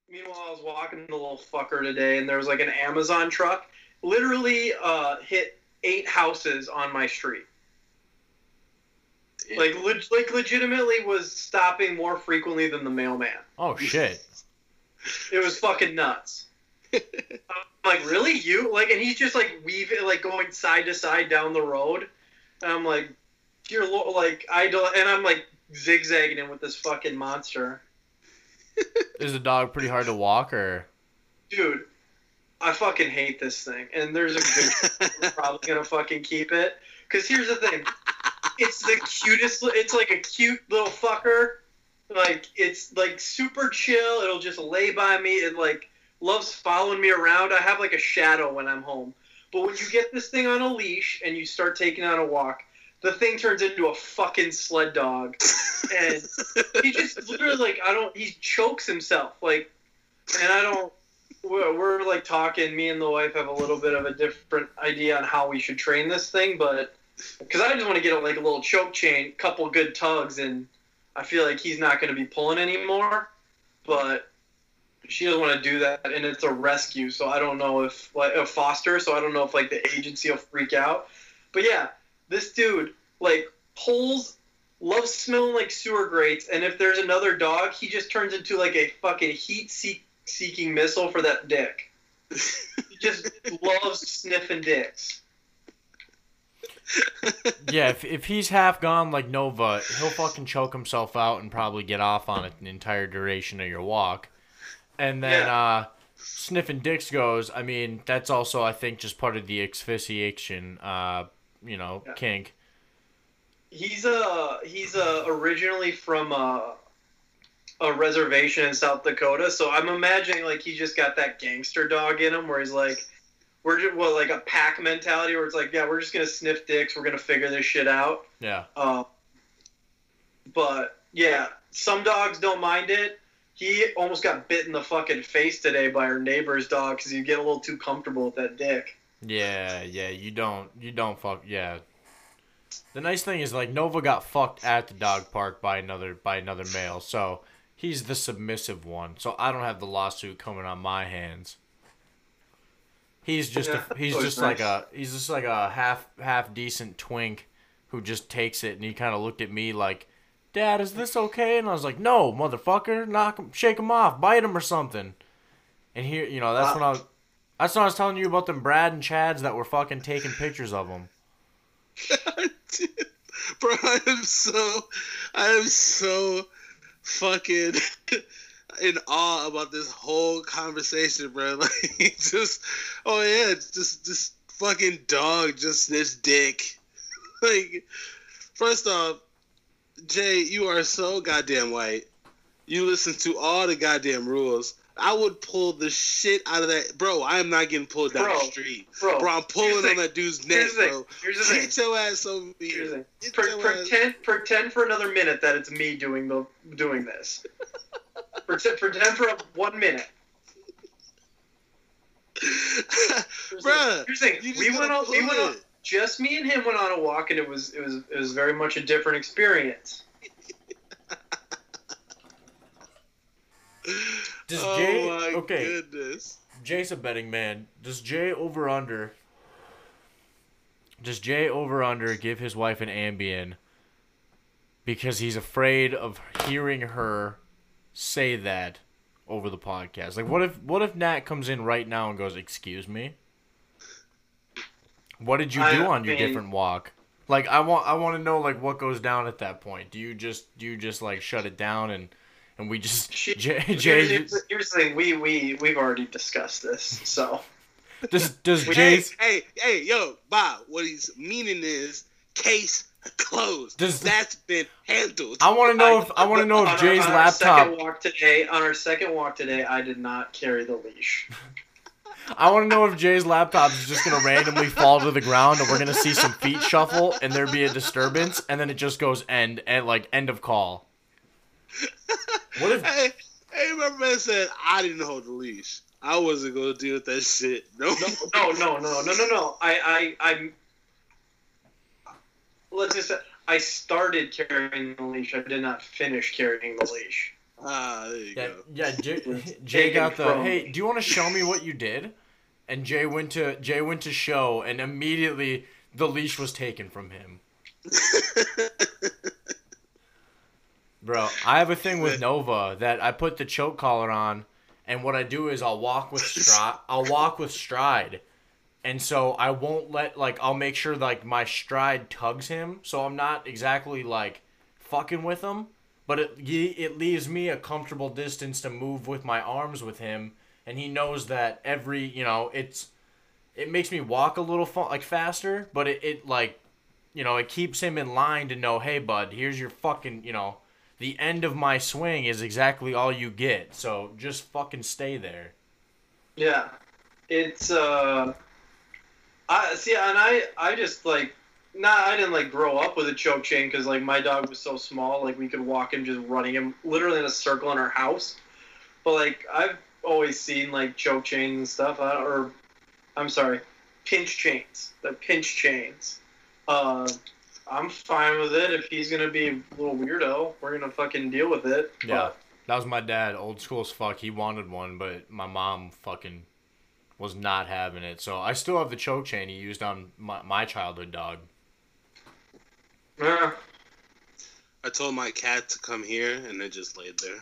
Meanwhile, I was walking the little fucker today, and there was like an Amazon truck, literally hit 8 houses on my street. Like legitimately was stopping more frequently than the mailman. Oh shit! It was fucking nuts. I'm like, really, you? Like, and he's just like weaving, like going side to side down the road. And I'm like, you're like, I don't, and I'm like zigzagging him with this fucking monster. Is the dog pretty hard to walk, or? Dude, I fucking hate this thing, and there's a good we're probably gonna fucking keep it. Cause here's the thing, it's the cutest. It's like a cute little fucker. Like it's like super chill. It'll just lay by me. It like loves following me around. I have like a shadow when I'm home. But when you get this thing on a leash and you start taking it on a walk, the thing turns into a fucking sled dog. And he just literally, like, he chokes himself. Like, and I don't, we're like talking, me and the wife have a little bit of a different idea on how we should train this thing, but, because I just want to get like a little choke chain, couple good tugs, and I feel like he's not going to be pulling anymore, but she doesn't want to do that, and it's a rescue, so I don't know if, like, a foster, so I don't know if, like, the agency will freak out. But yeah, this dude, like, loves smelling like sewer grates, and if there's another dog, he just turns into, like, a fucking heat-seeking missile for that dick. He just loves sniffing dicks. Yeah, if he's half gone like Nova, he'll fucking choke himself out and probably get off on it the entire duration of your walk. And then sniffing dicks goes, I mean, that's also, I think, just part of the asphyxiation, kink. He's originally from a reservation in South Dakota, so I'm imagining, like, he just got that gangster dog in him where he's like, like a pack mentality where it's like, yeah, we're just going to sniff dicks, we're going to figure this shit out. Yeah. But, yeah, some dogs don't mind it. He almost got bit in the fucking face today by our neighbor's dog because you get a little too comfortable with that dick. Yeah, you don't fuck, yeah. The nice thing is, like, Nova got fucked at the dog park by another male, so he's the submissive one, so I don't have the lawsuit coming on my hands. He's just like a half decent twink who just takes it, and he kind of looked at me like, Dad, is this okay? And I was like, no, motherfucker, shake him off, bite him or something. And here, that's when I was telling you about them Brad and Chads that were fucking taking pictures of him. Bro, I am so fucking in awe about this whole conversation, bro. Like, just fucking dog just this dick. Like, first off, Jay, you are so goddamn white. You listen to all the goddamn rules. I would pull the shit out of that. Bro, I am not getting pulled down the street. Bro, I'm pulling on that dude's neck, bro. Get your ass over here. Pretend for another minute that it's me doing this. Pretend for 1 minute. Bruh, here's the thing. We went on. Just me and him went on a walk, and it was very much a different experience. Does Jay, oh my goodness. Jay's a betting man. Does Jay over under give his wife an Ambien because he's afraid of hearing her say that over the podcast? Like, what if Nat comes in right now and goes, "Excuse me? What did you do on your different walk?" Like, I want to know, like, what goes down at that point. Do you just like shut it down and we just Jay? Here's the thing. We've already discussed this. So does Jay? Hey, yo, Bob. What he's meaning is case closed. That's been handled. I want to know if Jay's laptop. On our second walk today, I did not carry the leash. I want to know if Jay's laptop is just going to randomly fall to the ground and we're going to see some feet shuffle and there be a disturbance and then it just goes end of call. What if... Hey, my man said I didn't hold the leash. I wasn't going to deal with that shit. No. I let's just say I started carrying the leash. I did not finish carrying the leash. There you Yeah, go. yeah. Jay Taken got the from hey. me. Do you want to show me what you did? And Jay went to show, and immediately the leash was taken from him. Bro, I have a thing with Nova that I put the choke collar on, and what I do is I'll walk with stride. I'll walk with stride, and so I won't let I'll make sure my stride tugs him, so I'm not exactly fucking with him, but it leaves me a comfortable distance to move with my arms with him, and he knows that it makes me walk a little faster, but it keeps him in line to know, hey bud, here's your fucking the end of my swing is exactly all you get, so just fucking stay there. Yeah, it's I see, and I just I didn't grow up with a choke chain because my dog was so small, we could walk him just running him literally in a circle in our house. But I've always seen choke chains and stuff, or I'm sorry, pinch chains. The pinch chains. I'm fine with it if he's gonna be a little weirdo. We're gonna fucking deal with it. Yeah, that was my dad, old school as fuck. He wanted one, but my mom fucking was not having it. So I still have the choke chain he used on my childhood dog. Yeah. I told my cat to come here, and it just laid there.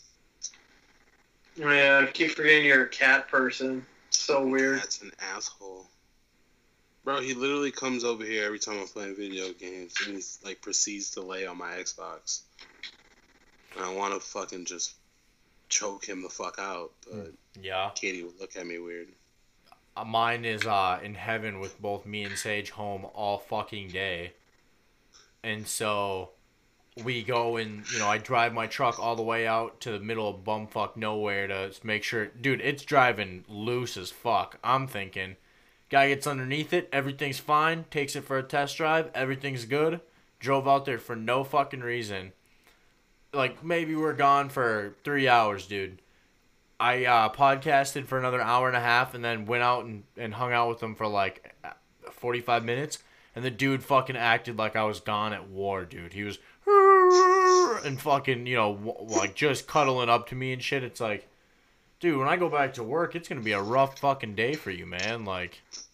Yeah, I keep forgetting you're a cat person. So weird. That's an asshole. Bro, he literally comes over here every time I'm playing video games, and he proceeds to lay on my Xbox. And I want to fucking just choke him the fuck out, but yeah, Katie would look at me weird. Mine is in heaven with both me and Sage home all fucking day. And so we go and, I drive my truck all the way out to the middle of bumfuck nowhere to make sure. Dude, it's driving loose as fuck. I'm thinking, guy gets underneath it, everything's fine, takes it for a test drive, everything's good. Drove out there for no fucking reason. Maybe we're gone for 3 hours, dude. I podcasted for another hour and a half and then went out and hung out with them for 45 minutes. And the dude fucking acted like I was gone at war, dude. He was and fucking, just cuddling up to me and shit. It's like, dude, when I go back to work, it's going to be a rough fucking day for you, man. Why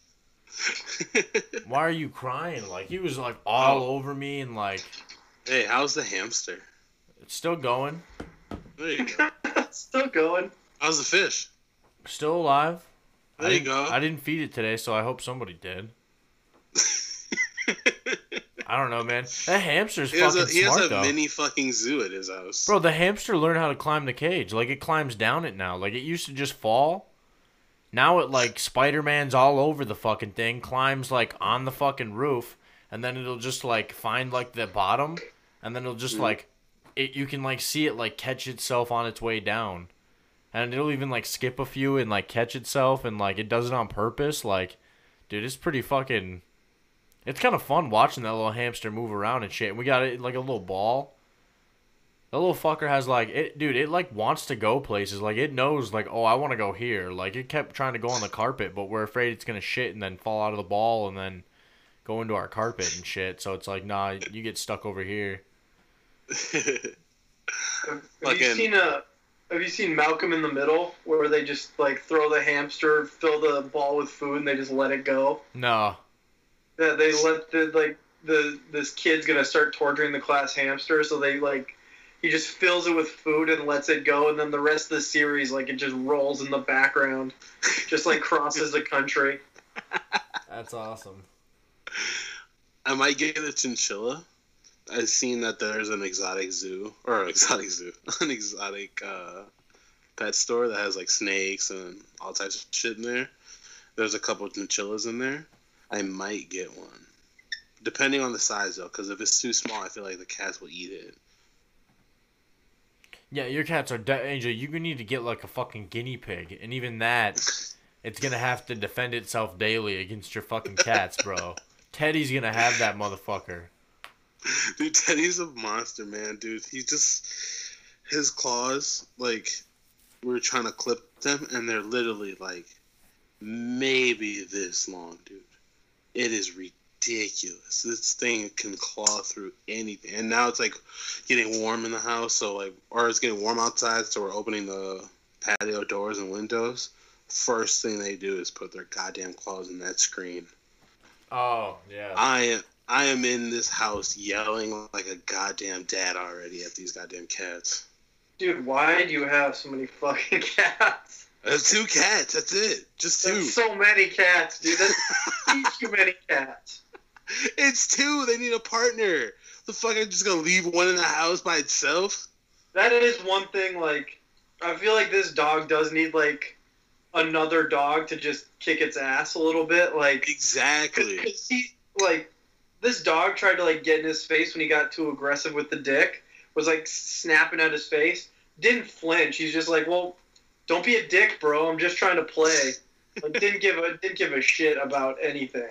are you crying? He was all over me and Hey, how's the hamster? it's still going. There you go. Still going. How's the fish? Still alive. There you go. I didn't feed it today, so I hope somebody did. I don't know, man. That hamster's fucking smart, though. He has a mini fucking zoo at his house. Bro, the hamster learned how to climb the cage. It climbs down it now. It used to just fall. Now it, Spider-Man's all over the fucking thing, climbs, on the fucking roof, and then it'll just, find, the bottom, and then it'll just, you can, see it, catch itself on its way down. And it'll even, skip a few and, catch itself, and, it does it on purpose. Dude, it's pretty fucking... It's kind of fun watching that little hamster move around and shit. And we got it, a little ball. The little fucker has, it wants to go places. It knows, oh, I want to go here. It kept trying to go on the carpet, but we're afraid it's going to shit and then fall out of the ball and then go into our carpet and shit. So it's nah, you get stuck over here. Have you seen Malcolm in the Middle, where they just throw the hamster, fill the ball with food, and they just let it go? No. That they let this kid's gonna start torturing the class hamster, so they he just fills it with food and lets it go, and then the rest of the series it just rolls in the background, just crosses the country. That's awesome. I might get a chinchilla. I've seen that there's an exotic pet store that has snakes and all types of shit in there. There's a couple of chinchillas in there. I might get one, depending on the size though, because if it's too small, I feel like the cats will eat it. Yeah, your cats are Angel. You need to get a fucking guinea pig, and even that, it's gonna have to defend itself daily against your fucking cats, bro. Teddy's gonna have that motherfucker. Dude, Teddy's a monster, man, dude. His claws, we were trying to clip them, and they're literally maybe this long, dude. It is ridiculous. This thing can claw through anything. And now it's like getting warm in the house, so like, or it's getting warm outside, so we're opening the patio doors and windows. First thing they do is put their goddamn claws in that screen. Oh, yeah. I am in this house yelling like a goddamn dad already at these goddamn cats. Dude, why do you have so many fucking cats? There's 2 cats. That's it. Just 2. There's so many cats, dude. That's too many cats. It's 2. They need a partner. The fuck, I'm just gonna leave one in the house by itself? That is one thing, like, I feel like this dog does need, like, another dog to just kick its ass a little bit. Like, Exactly. 'cause he, like, this dog tried to, like, get in his face when he got too aggressive with the dick. Was, like, snapping at his face. Didn't flinch. He's just like, well, don't be a dick, bro. I'm just trying to play. Like, didn't give a shit about anything.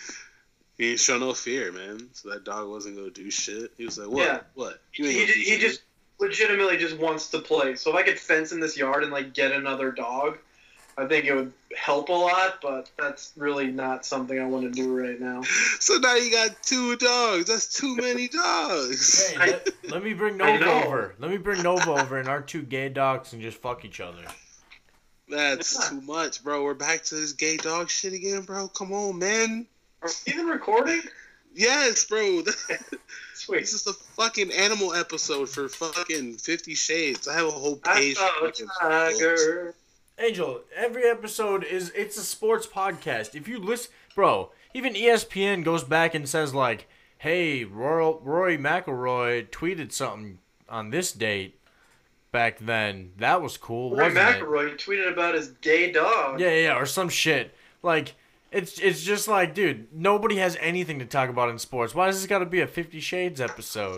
He didn't show no fear, man. So that dog wasn't gonna do shit. He was like, what? Yeah. What? You ain't He, gonna do he shit. just legitimately just wants to play. So if I could fence in this yard and, like, get another dog, I think it would help a lot, but that's really not something I want to do right now. So now you got 2 dogs. That's too many dogs. Hey, let me bring I Nova know. over. Let me bring Nova over and our 2 gay dogs and just fuck each other. That's Yeah. too much, bro. We're back to this gay dog shit again, bro. Come on, man. Are we even recording? Yes, bro. Sweet. This is the fucking animal episode for fucking 50 Shades. I have a whole page. I for saw a fucking tiger. Angel, every episode it's a sports podcast. If you listen, bro, even ESPN goes back and says like, "Hey, Rory McIlroy tweeted something on this date back then. That was cool, Rory wasn't it?" McIlroy tweeted about his gay dog. Yeah, or some shit. Like, it's just like, dude, nobody has anything to talk about in sports. Why does this got to be a 50 Shades episode?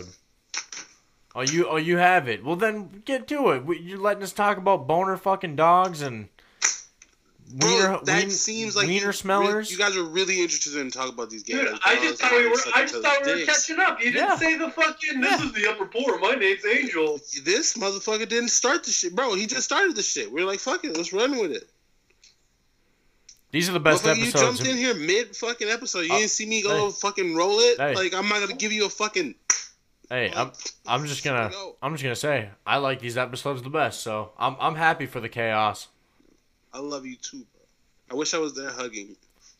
Oh, you have it. Well, then get to it. You're letting us talk about boner fucking dogs and Bro, that seems like wiener you smellers. you guys are really interested in talking about these gay Dude, dogs. I just thought we were. Suck I each just other's thought we were dicks. catching up. You didn't Yeah. say the fucking. This Yeah. is the upper poor. My name's Angel. This motherfucker didn't start the shit, bro. He just started the shit. We are like, fuck it, let's run with it. These are the best Motherfucker, you episodes. jumped in here mid fucking episode. You didn't see me go hey. fucking roll it. Hey. Like, I'm not gonna give you a fucking. Hey, I'm just gonna say I like these episodes the best. So I'm happy for the chaos. I love you too, bro. I wish I was there hugging you.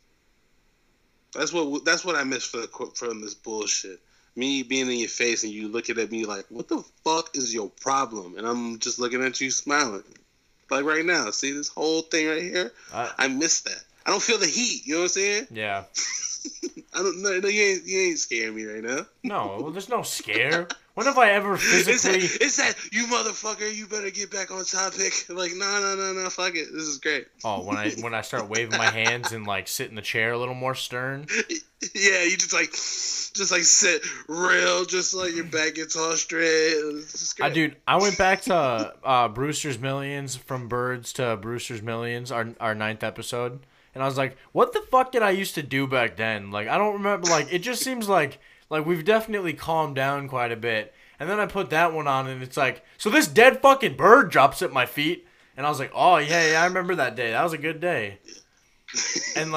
That's what I miss from this bullshit. Me being in your face and you looking at me like, what the fuck is your problem? And I'm just looking at you smiling. Like right now, see this whole thing right here? I miss that. I don't feel the heat, you know what I'm saying? Yeah. I don't know. No, you ain't scaring me right now. No, well, there's no scare. When have I ever physically? It's that you motherfucker. You better get back on topic. Like no, fuck it. This is great. Oh, when I start waving my hands and like sit in the chair a little more stern. Yeah, you just like sit real, just like your back gets all straight. It's just great. Dude, I went back to Brewster's Millions, from Birds to Brewster's Millions, our 9th episode, and I was like, what the fuck did I used to do back then? Like, I don't remember. Like, it just seems like we've definitely calmed down quite a bit. And then I put that one on, and it's like, so this dead fucking bird drops at my feet, and I was like, oh yeah, I remember that day. That was a good day. And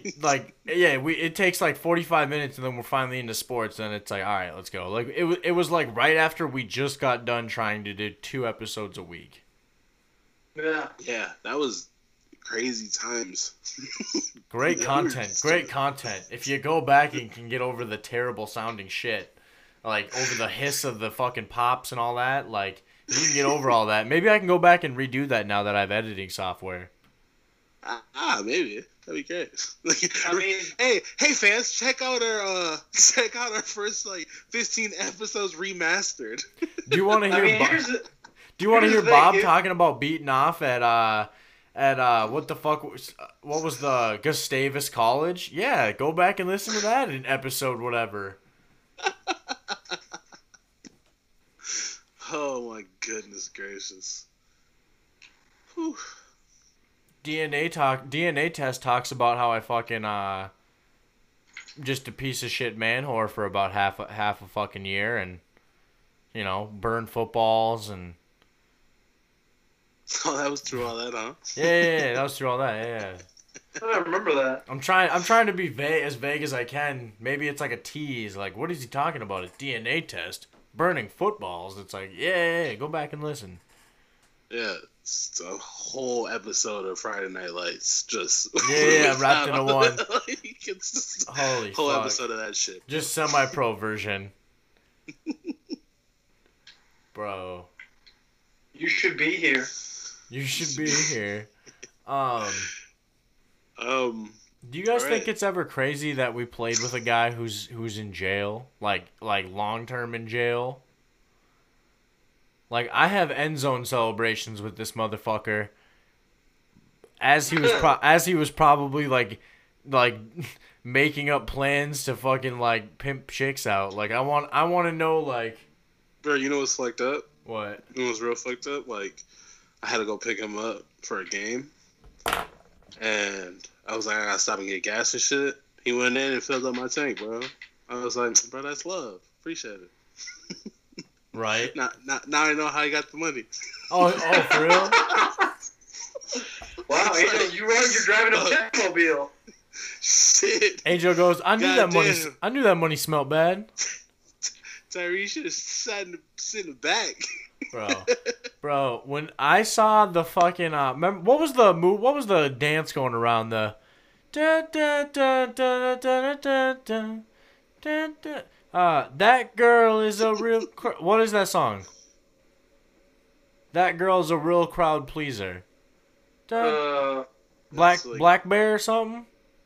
it takes like 45 minutes, and then we're finally into sports, and it's like, all right, let's go. Like it was like right after we just got done trying to do 2 episodes a week. Yeah. Yeah, that was crazy times. Great Yeah, content. Great content. If you go back and can get over the terrible sounding shit, like over the hiss of the fucking pops and all that, like you can get over all that. Maybe I can go back and redo that now that I have editing software. Maybe that'd be great. I mean, hey fans, check out our first like 15 episodes remastered. Do you want to hear? Do you want to hear here's the Bob thing, talking about beating off at what the fuck what was the Gustavus College? Yeah, go back and listen to that in episode whatever. Oh my goodness gracious. Whew. DNA test talks about how I fucking just a piece of shit man whore for about half a fucking year, and you know, burn footballs and Oh, that was through all that, huh? yeah, that was through all that, yeah. I don't remember that. I'm trying to be as vague as I can. Maybe it's like a tease. Like, what is he talking about? A DNA test? Burning footballs? It's like, yeah, go back and listen. Yeah, it's a whole episode of Friday Night Lights. Just yeah, wrapped into one. It's just Holy whole fuck. episode of that shit. Just semi-pro version. Bro. You should be here. You should be here. Do you guys think it's ever crazy that we played with a guy who's in jail, like long term in jail? Like, I have end zone celebrations with this motherfucker. As he was probably like making up plans to fucking like pimp chicks out. Like, I want to know, like, Bro, you know what's fucked up? what? You know what's real fucked up? Like, I had to go pick him up for a game, and I was like, I gotta stop and get gas and shit. He went in and filled up my tank, bro. I was like, bro, that's love. Appreciate it. Right? Now I know how he got the money. Oh, for real? Wow, It's Angel, like- you're driving a Batmobile. Shit. Angel goes, I knew that money. Goddamn. I knew that money smelled bad, Tyree should have sat in the back. bro. When I saw the fucking remember what was the move? What was the dance going around the? Da, da, da, da, da, da, da, da, da. That girl is a real. What is that song? That girl's a real crowd pleaser. Black Bear or something.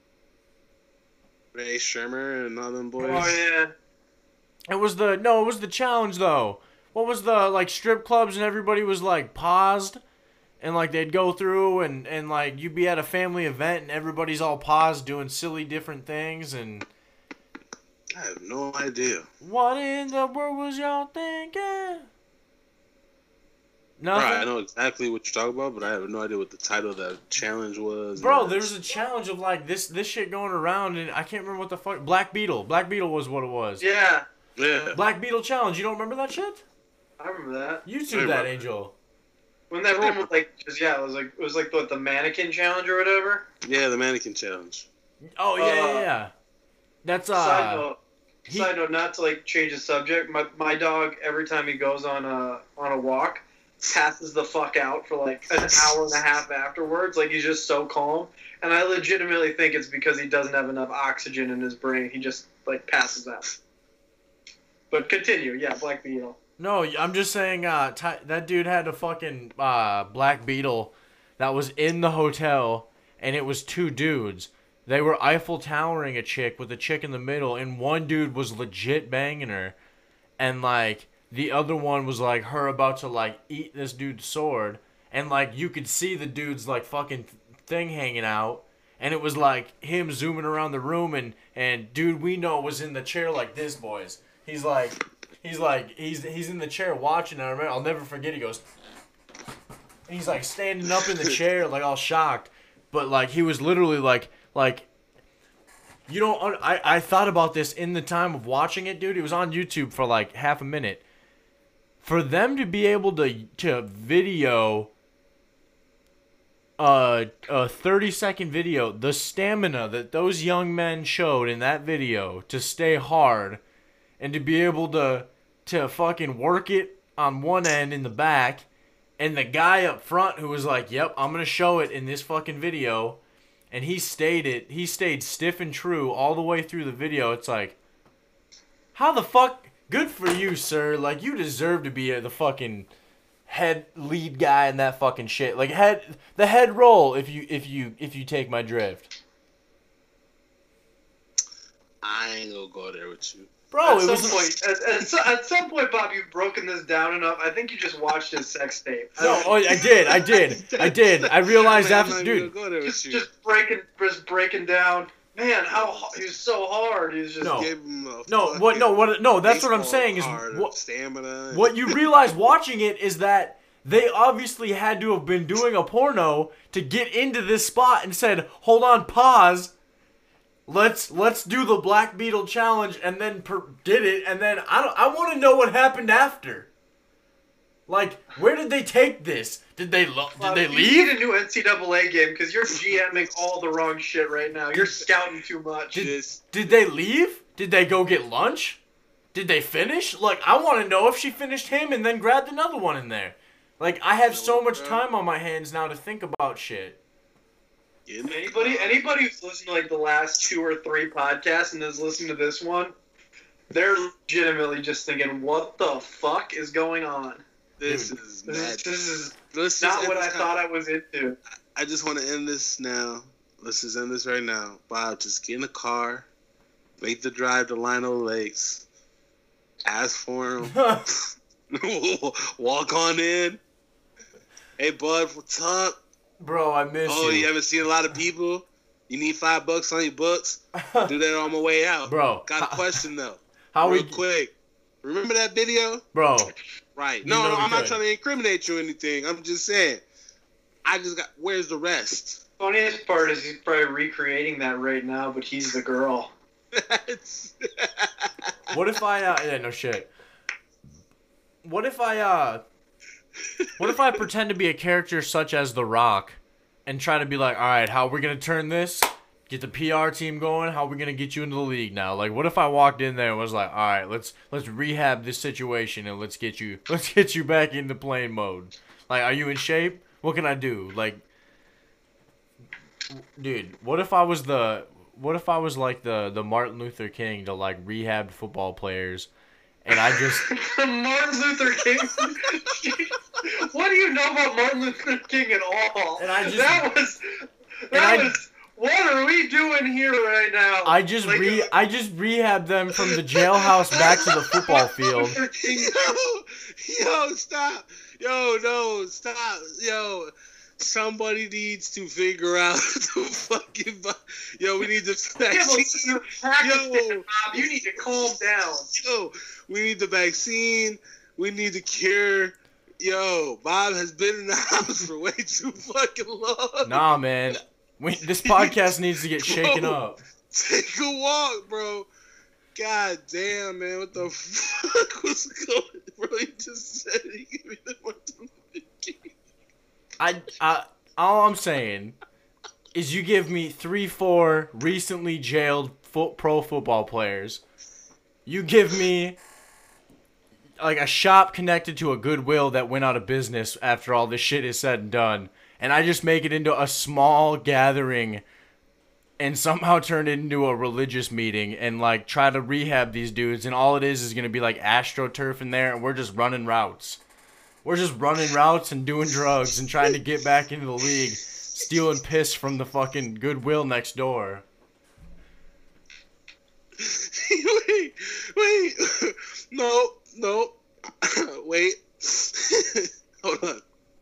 Ray Shrimmer and all them boys. Oh yeah. It was the challenge though. What was the like strip clubs and everybody was like paused, and like they'd go through and like you'd be at a family event and everybody's all paused doing silly different things and. I have no idea. What in the world was y'all thinking? Nothing. Bro, I know exactly what you're talking about, but I have no idea what the title of that challenge was. Bro, there was a challenge of like this shit going around, and I can't remember what the fuck. Black Beetle was what it was. Yeah. Yeah. Black Beetle challenge. You don't remember that shit? I remember that. YouTube that, Angel. When that one was like, just, yeah, it was like what, the mannequin challenge or whatever. Yeah, the mannequin challenge. Oh yeah. That's Side note, not to like change the subject. My dog, every time he goes on a walk, passes the fuck out for like an hour and a half afterwards. Like, he's just so calm, and I legitimately think it's because he doesn't have enough oxygen in his brain. He just like passes out. But continue, yeah, Black Beetle. No, I'm just saying that dude had a fucking Black Beetle that was in the hotel, and it was two dudes. They were Eiffel Towering a chick with a chick in the middle, and one dude was legit banging her, and like the other one was like her about to like eat this dude's sword, and like you could see the dude's like fucking thing hanging out, and it was like him zooming around the room, and dude we know was in the chair like this, boys. He's in the chair watching. I remember, I'll never forget. He goes, and he's like standing up in the chair, like all shocked, but like he was literally like you don't. I thought about this in the time of watching it, dude. It was on YouTube for like half a minute. For them to be able to video a 30-second video, the stamina that those young men showed in that video to stay hard. And to be able to fucking work it on one end in the back, and the guy up front who was like, "Yep, I'm gonna show it in this fucking video," and he stayed stiff and true all the way through the video. It's like, how the fuck? Good for you, sir. Like, you deserve to be the fucking lead guy in that fucking shit. Like the head roll if you take my drift. I ain't gonna go there with you. Bro, at some point, Bob, you've broken this down enough. I think you just watched his sex tape. No, I did. I realized after, dude. Just breaking down. Man, he was so hard. He was just That's what I'm saying is what you realize watching it is that they obviously had to have been doing a porno to get into this spot and said, "Hold on, pause. Let's do the Black Beetle challenge," and then did it, and then I want to know what happened after. Like, where did they take this? Did they You leave? need a new NCAA game because you're GMing all the wrong shit right now. You're scouting too much. Did they leave? Did they go get lunch? Did they finish? Like, I want to know if she finished him and then grabbed another one in there. Like, I have so much time on my hands now to think about shit. Anybody who's listened to like the last 2 or 3 podcasts and is listening to this one, they're legitimately just thinking, "What the fuck is going on?" This is mad. This is not what I thought I was into. I just want to end this now. Let's just end this right now. Bob, just get in the car, make the drive to Lino Lakes, ask for him, walk on in. Hey, bud, what's up? Bro, I miss you. Oh, you haven't seen a lot of people? You need $5 on your books? Do that on my way out. Bro. Got a question, though. Real quick. Remember that video? Bro. Right. No, I'm not trying to incriminate you or anything. I'm just saying. Where's the rest? Funniest part is he's probably recreating that right now, but he's the girl. What if I, yeah, no shit. What if I pretend to be a character such as The Rock and try to be like, all right, how are we going to turn this? Get the PR team going? How are we going to get you into the league now? Like, what if I walked in there and was like, all right, let's rehab this situation and let's get you back into playing mode. Like, are you in shape? What can I do? Like, dude, what if I was like the Martin Luther King to like rehab football players and I just Martin Luther King. What do you know about Martin Luther King at all? And I just that was what are we doing here right now? I just rehab them from the jailhouse back to the football field. Yo, stop. Yo, no, stop. Yo, somebody needs to figure out the fucking. Yo, we need the vaccine. Yo, Bob, you need to calm down. Yo, we need the vaccine. We need the cure. Yo, Bob has been in the house for way too fucking long. Nah, man. This podcast needs to get shaken up. Take a walk, bro. God damn, man. What the fuck was going on? Bro, he just said he gave me the Martin Luther King. All I'm saying is you give me 3-4 recently jailed pro football players. You give me like a shop connected to a Goodwill that went out of business after all this shit is said and done. And I just make it into a small gathering and somehow turn it into a religious meeting and like try to rehab these dudes. And all it is going to be like AstroTurf in there and we're just running routes. We're just running routes and doing drugs and trying to get back into the league, stealing piss from the fucking Goodwill next door. Wait. No. Wait. Hold on.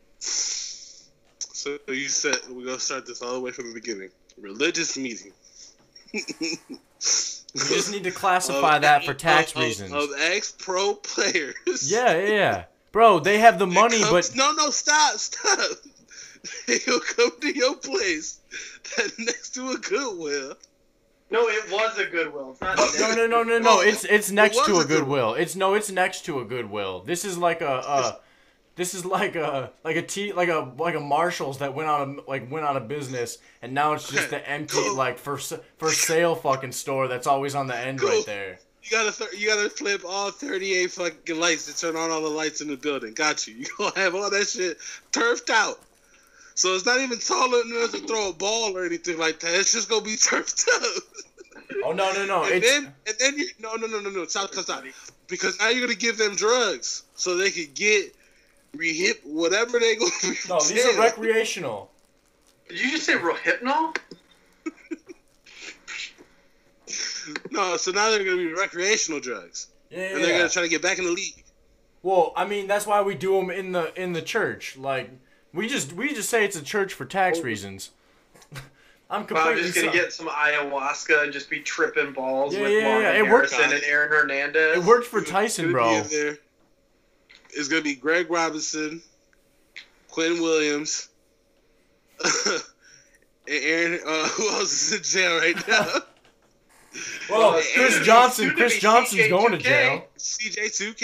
So you said we're going to start this all the way from the beginning. Religious meeting. We just need to classify that for tax reasons. Of ex-pro players. Yeah. Bro, they have the money, but... No, stop. They'll come to your place that's next to a Goodwill. No, it was a Goodwill. It's not No. It's next to a Goodwill. It's next to a Goodwill. This is like a Marshalls that went out of business, and now it's just an empty like for sale fucking store that's always on the end right there. You gotta flip all 38 fucking lights to turn on all the lights in the building. Got you. You gonna have all that shit turfed out. So it's not even tall enough to throw a ball or anything like that. It's just gonna be turfed out. Oh no. And then you no. Stop. Because now you're gonna give them drugs so they can get rehip whatever they go. No, these are recreational. Did you just say Rohypnol? No, so now they're gonna be recreational drugs. Yeah. And they're gonna try to get back in the league. Well, I mean that's why we do them in the church. Like we just say it's a church for tax reasons. I'm just gonna get some ayahuasca and just be tripping balls with Marvin It worked. Harrison and Aaron Hernandez. It worked for Tyson, bro. It's gonna be Greg Robinson, Quinn Williams, and Aaron. Who else is in jail right now? Well, Chris Johnson's going to jail. CJ2K.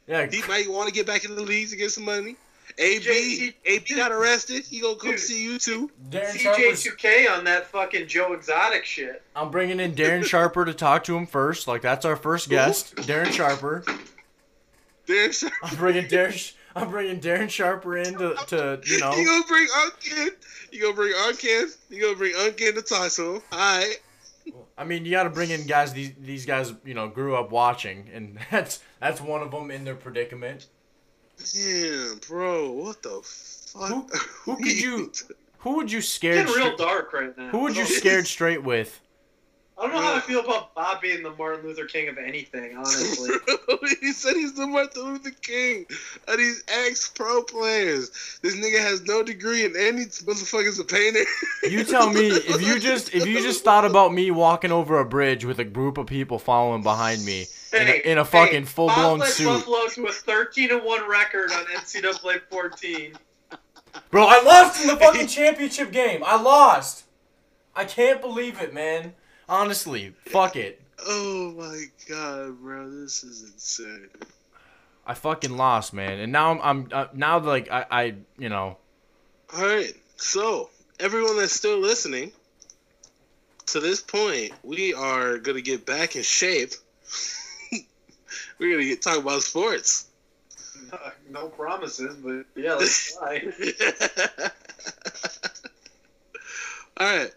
Yeah. He might want to get back in the league to get some money. AB got arrested. He gonna come see you too. Darren Sharper's, CJ2K on that fucking Joe Exotic shit. I'm bringing in Darren Sharper to talk to him first. Like, that's our first guest. Darren Sharper. Darren Sharper. I'm bringing Darren Sharper in to you know. You gonna bring Unkin? You gonna bring Unkin to talk to him? All right. I mean, you got to bring in guys. These guys, you know, grew up watching, and that's one of them in their predicament. Damn, bro, what the fuck? Who would you It's scared? getting real dark right now. Who would you scared straight with? I don't know how I feel about Bob being the Martin Luther King of anything, honestly. He said he's the Martin Luther King of these ex-pro players. This nigga has no degree in any motherfucker's a painter. You tell me if you just thought about me walking over a bridge with a group of people following behind me in a fucking full blown Bob suit. led Buffalo to a 13-1 record on NCAA 14. Bro, I lost in the fucking championship game. I lost. I can't believe it, man. Honestly, fuck it. Oh my god, bro, this is insane. I fucking lost, man, and now I'm now like I you know. All right, so everyone that's still listening to this point, we are gonna get back in shape. We're gonna talk about sports. No promises, but yeah, let's try. All right.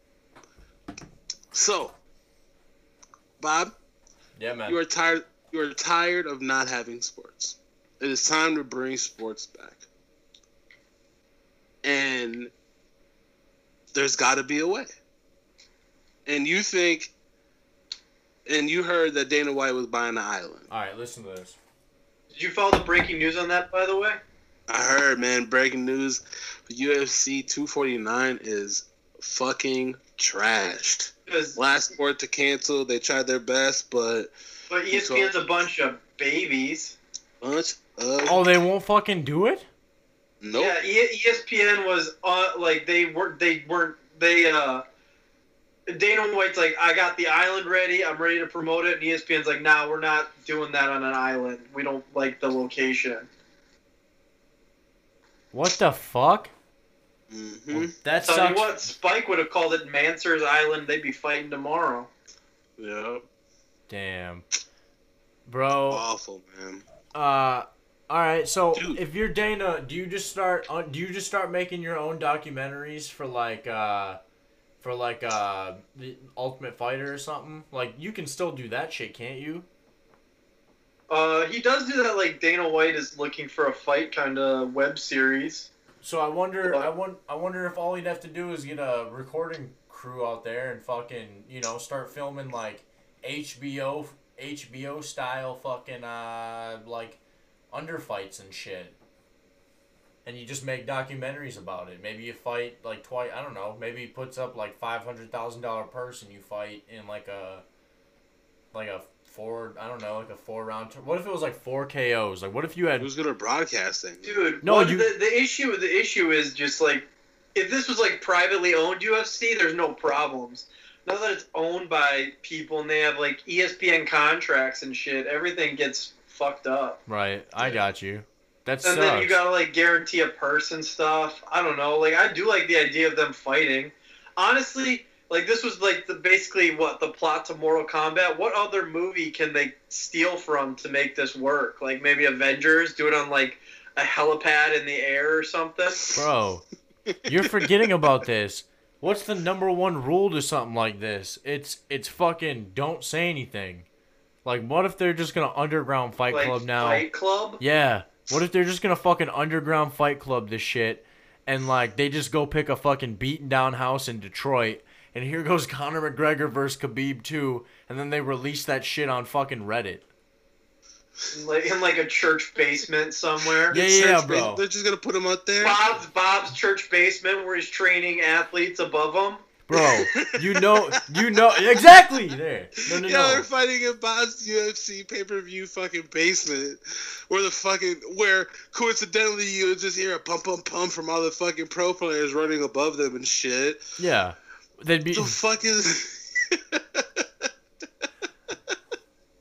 So, Bob, Yeah, man. you are tired of not having sports. It is time to bring sports back. And there's got to be a way. And you heard that Dana White was buying the island. All right, listen to this. Did you follow the breaking news on that, by the way? I heard, man, breaking news. UFC 249 is fucking trashed. Last sport to cancel. They tried their best, but ESPN's a bunch of babies. Oh, they won't fucking do it? Nope. Yeah, ESPN was Dana White's like, I got the island ready. I'm ready to promote it. And ESPN's like, nah, we're not doing that on an island. We don't like the location. What the fuck? Mm-hmm. That Tell sucks. you what, Spike would have called it Mansur's Island. They'd be fighting tomorrow. Yep. Damn. Bro. Awful, man. All right. So Dude. if you're Dana, do you just start making your own documentaries for the Ultimate Fighter or something? Like, you can still do that shit, can't you? He does do that, like Dana White is looking for a fight kind of web series. So I wonder if all he'd have to do is get a recording crew out there and fucking, you know, start filming like HBO style fucking like underfights and shit. And you just make documentaries about it. Maybe you fight like twice. I don't know. Maybe he puts up like $500,000 purse and you fight in like a 4 round. What if it was like 4 KOs? Like, what if you had? Who's gonna broadcast it? Dude, No, the issue is just like, if this was like privately owned UFC, there's no problems. Now that it's owned by people and they have like ESPN contracts and shit, everything gets fucked up. Right, I got you. That sucks. And then you gotta like guarantee a purse and stuff. I don't know. Like, I do like the idea of them fighting. Honestly, like, this was like basically the plot to Mortal Kombat. What other movie can they steal from to make this work? Like, maybe Avengers, do it on like a helipad in the air or something. Bro, you're forgetting about this. What's the number one rule to something like this? It's fucking don't say anything. Like, what if they're just gonna underground Fight Like Club now? Fight Club? Yeah. What if they're just gonna fucking underground Fight Club this shit, and like they just go pick a fucking beaten down house in Detroit, and here goes Conor McGregor versus Khabib 2, and then they release that shit on fucking Reddit. Like in like a church basement somewhere. Yeah, bro. They're just gonna put him out there. Bob's church basement where he's training athletes above him. Bro, you know exactly there. No. They're fighting in Bob's UFC pay-per-view fucking basement, where coincidentally you just hear a pump from all the fucking pro players running above them and shit. Yeah, they'd be. The fuck is?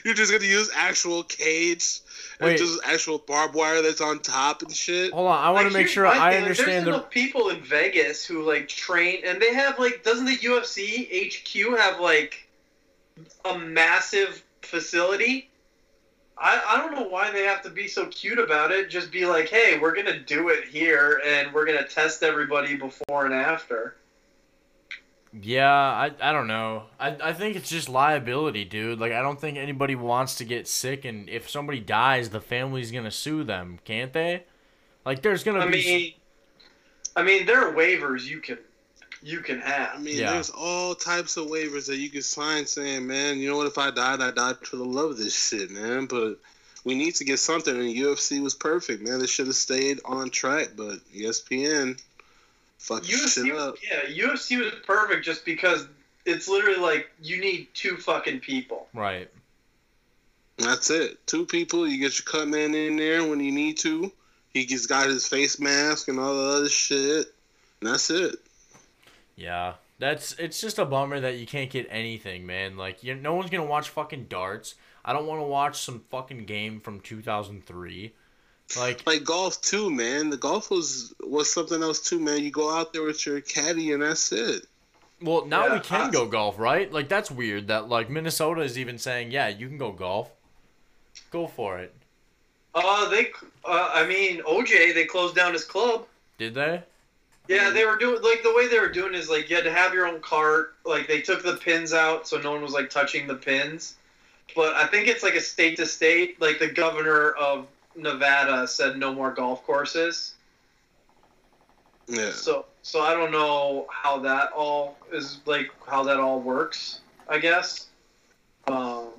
You're just gonna use actual cage and Wait. just actual barbed wire that's on top and shit. Hold on, I want to make here's sure my I thing, understand there's the. enough people in Vegas who like train, and they have like, doesn't the UFC HQ have like a massive facility? I don't know why they have to be so cute about it. Just be like, hey, we're gonna do it here, and we're gonna test everybody before and after. Yeah, I don't know. I think it's just liability, dude. Like, I don't think anybody wants to get sick, and if somebody dies, the family's gonna sue them, can't they? Like, there's gonna be. I mean, there are waivers you can have. I mean, Yeah. there's all types of waivers that you can sign saying, man, you know what, if I died for the love of this shit, man. But we need to get something, and UFC was perfect, man. They should have stayed on track, but ESPN fucked shit up. UFC was perfect just because it's literally like you need two fucking people. Right. That's it. Two people, you get your cut man in there when you need to. He just got his face mask and all the other shit, and that's it. Yeah. It's just a bummer that you can't get anything, man. Like, no one's gonna watch fucking darts. I don't want to watch some fucking game from 2003. Like golf too, man. The golf was something else too, man. You go out there with your caddy and that's it. well, now Yeah, we can go golf, right? Like, that's weird that, like, Minnesota is even saying, yeah, you can go golf. Go for it. I mean, OJ, they closed down his club. Did they? Yeah, they were doing, like, the way they were doing is, like, you had to have your own cart. Like, they took the pins out so no one was, like, touching the pins. But I think it's, like, a state to state. Like, the governor of Nevada said no more golf courses. Yeah. So I don't know how that all is, like, how that all works, I guess. But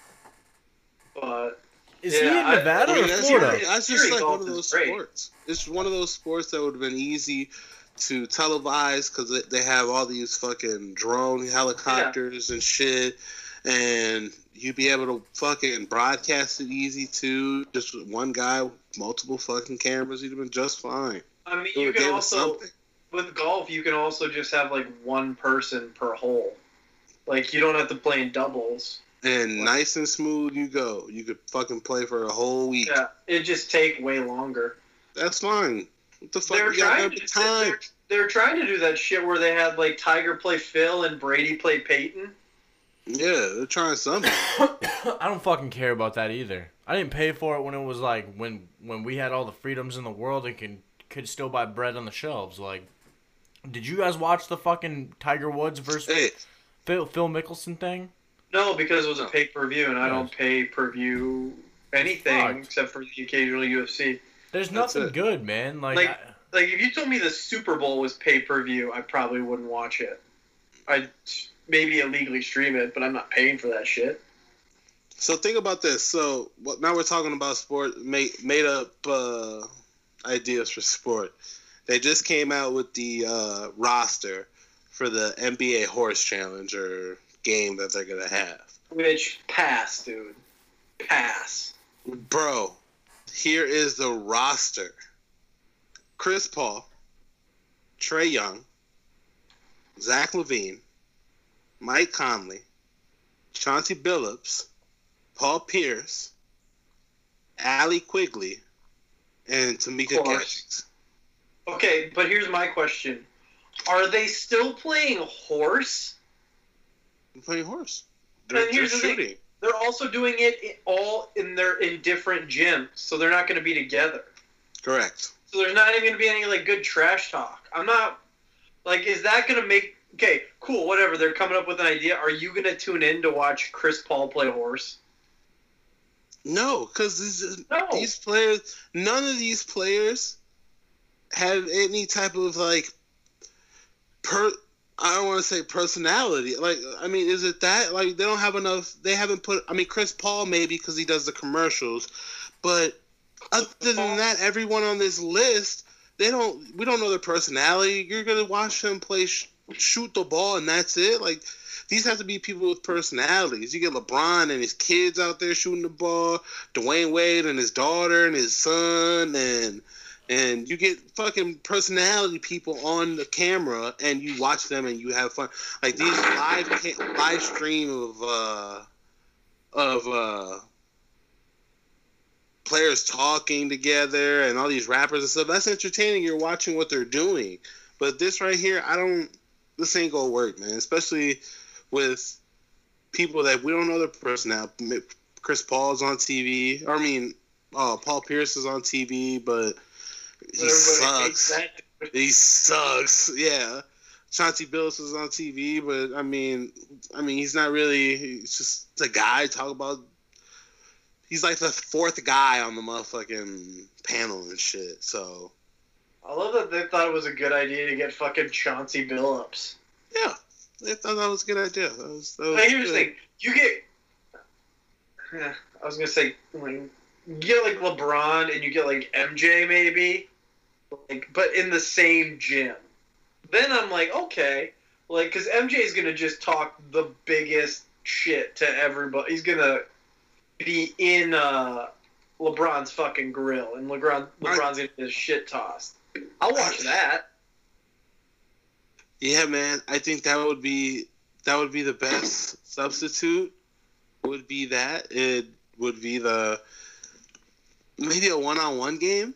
Is he in Nevada or Florida? That's just like golf one of those is great. sports. It's one of those sports that would have been easy to televise because they have all these fucking drone helicopters and shit, and you'd be able to fucking broadcast it easy too. Just with one guy, multiple fucking cameras, he'd have been just fine. I mean, It you would've can gave us also, something. with golf, you can also just have, like, one person per hole. Like, you don't have to play in doubles. And nice and smooth you go. You could fucking play for a whole week. Yeah, it just take way longer. That's fine. What the fuck? They were You got trying no to time. they were trying to do that shit where they had, like, Tiger play Phil and Brady play Peyton. Yeah, they're trying something. I don't fucking care about that either. I didn't pay for it when it was like when we had all the freedoms in the world and could still buy bread on the shelves. Like, did you guys watch the fucking Tiger Woods versus Hey, Phil Mickelson thing? No, because it was a pay-per-view, and I don't pay-per-view anything Fucked. except for the occasional UFC. There's That's nothing it. good, man. Like Like, if you told me the Super Bowl was pay-per-view, I probably wouldn't watch it. I'd maybe illegally stream it, but I'm not paying for that shit. so think about this. So now we're talking about sport, made up ideas for sport. They just came out with the roster for the NBA Horse Challenge or game that they're gonna have. Which, pass, dude. Pass. Bro, here is the roster: Chris Paul, Trae Young, Zach LaVine, Mike Conley, Chauncey Billups, Paul Pierce, Allie Quigley, and Tamika Of course. Catchings. Okay, but here's my question. Are they still playing horse? They're playing horse. And They're here's the thing. shooting. They're also doing it all in different gyms, so they're not going to be together. Correct. So there's not even going to be any, like, good trash talk. I'm not, like, is that going to make, okay, cool, whatever, they're coming up with an idea. Are you going to tune in to watch Chris Paul play horse? No, because No. these players, none of these players have any type of like I don't want to say personality. Like, I mean, is it that? Like, they don't have enough. They haven't put. I mean, Chris Paul maybe because he does the commercials, but other than that, everyone on this list, we don't know their personality. You're gonna watch them play, shoot the ball, and that's it. Like, these have to be people with personalities. You get LeBron and his kids out there shooting the ball, Dwayne Wade and his daughter and his son, and you get fucking personality people on the camera, and you watch them and you have fun. Like these live stream of players talking together and all these rappers and stuff. That's entertaining. You're watching what they're doing. But this right here, this ain't gonna work, man. Especially with people that we don't know their personality. Chris Paul's on TV. Paul Pierce is on TV, but he sucks. He sucks. Yeah. Chauncey Billups was on TV, but I mean, he's not really. He's just a guy talk about. He's like the fourth guy on the motherfucking panel and shit. So. I love that they thought it was a good idea to get fucking Chauncey Billups. Yeah, they thought that was a good idea. That was here's the thing: you get. I was gonna say, like, you get like LeBron and you get like MJ maybe, like, but in the same gym. Then I'm like, okay, like, because MJ is gonna just talk the biggest shit to everybody. He's gonna be in LeBron's fucking grill, and LeBron's gonna get his shit tossed. I'll watch that. Yeah, man. I think that would be the best substitute. Would be that. It would be maybe a one-on-one game.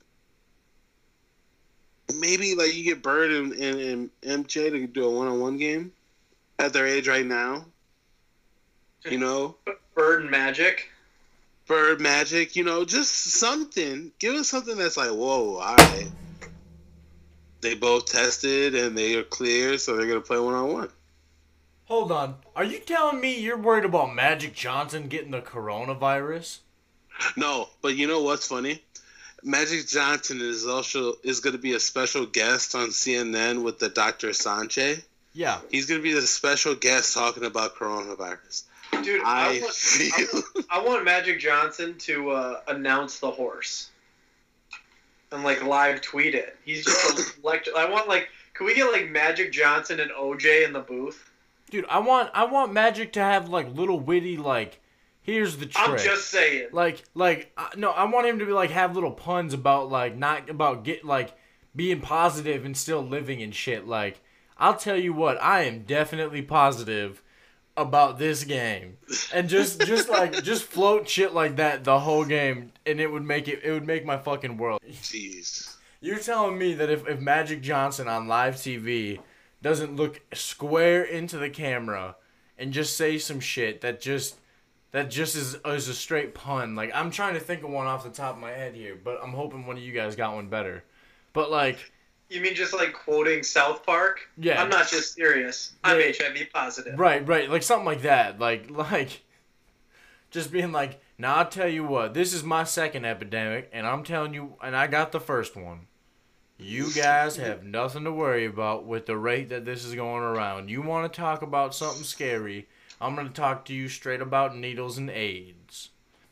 Maybe like you get Bird and MJ to do a one-on-one game at their age right now. You know, Bird and Magic. Bird Magic. You know, just something. Give us something that's like, whoa, all right. They both tested and they are clear, so they're gonna play one-on-one. Hold on. Are you telling me you're worried about Magic Johnson getting the coronavirus? No, but you know what's funny? Magic Johnson is going to be a special guest on CNN with the Dr. Sanche. Yeah. He's going to be the special guest talking about coronavirus. Dude, I want Magic Johnson to announce the horse. And, like, live tweet it. He's just can we get, like, Magic Johnson and OJ in the booth? Dude, I want Magic to have, like, little witty, like, here's the trick. I'm just saying. No, I want him to be, like, have little puns about, like, not about being positive and still living and shit. Like, I'll tell you what, I am definitely positive about this game. And just float shit like that the whole game, and it would make my fucking world. Jeez. You're telling me that if Magic Johnson on live TV doesn't look square into the camera and just say some shit that just is a straight pun. Like, I'm trying to think of one off the top of my head here, but I'm hoping one of you guys got one better. But, like... You mean just, like, quoting South Park? Yeah. I'm not just serious. I'm HIV positive. Right. Like, something like that. Like, just being like, now I'll tell you what, this is my second epidemic, and I'm telling you, and I got the first one. You guys have nothing to worry about with the rate that this is going around. You want to talk about something scary, I'm going to talk to you straight about needles and AIDS.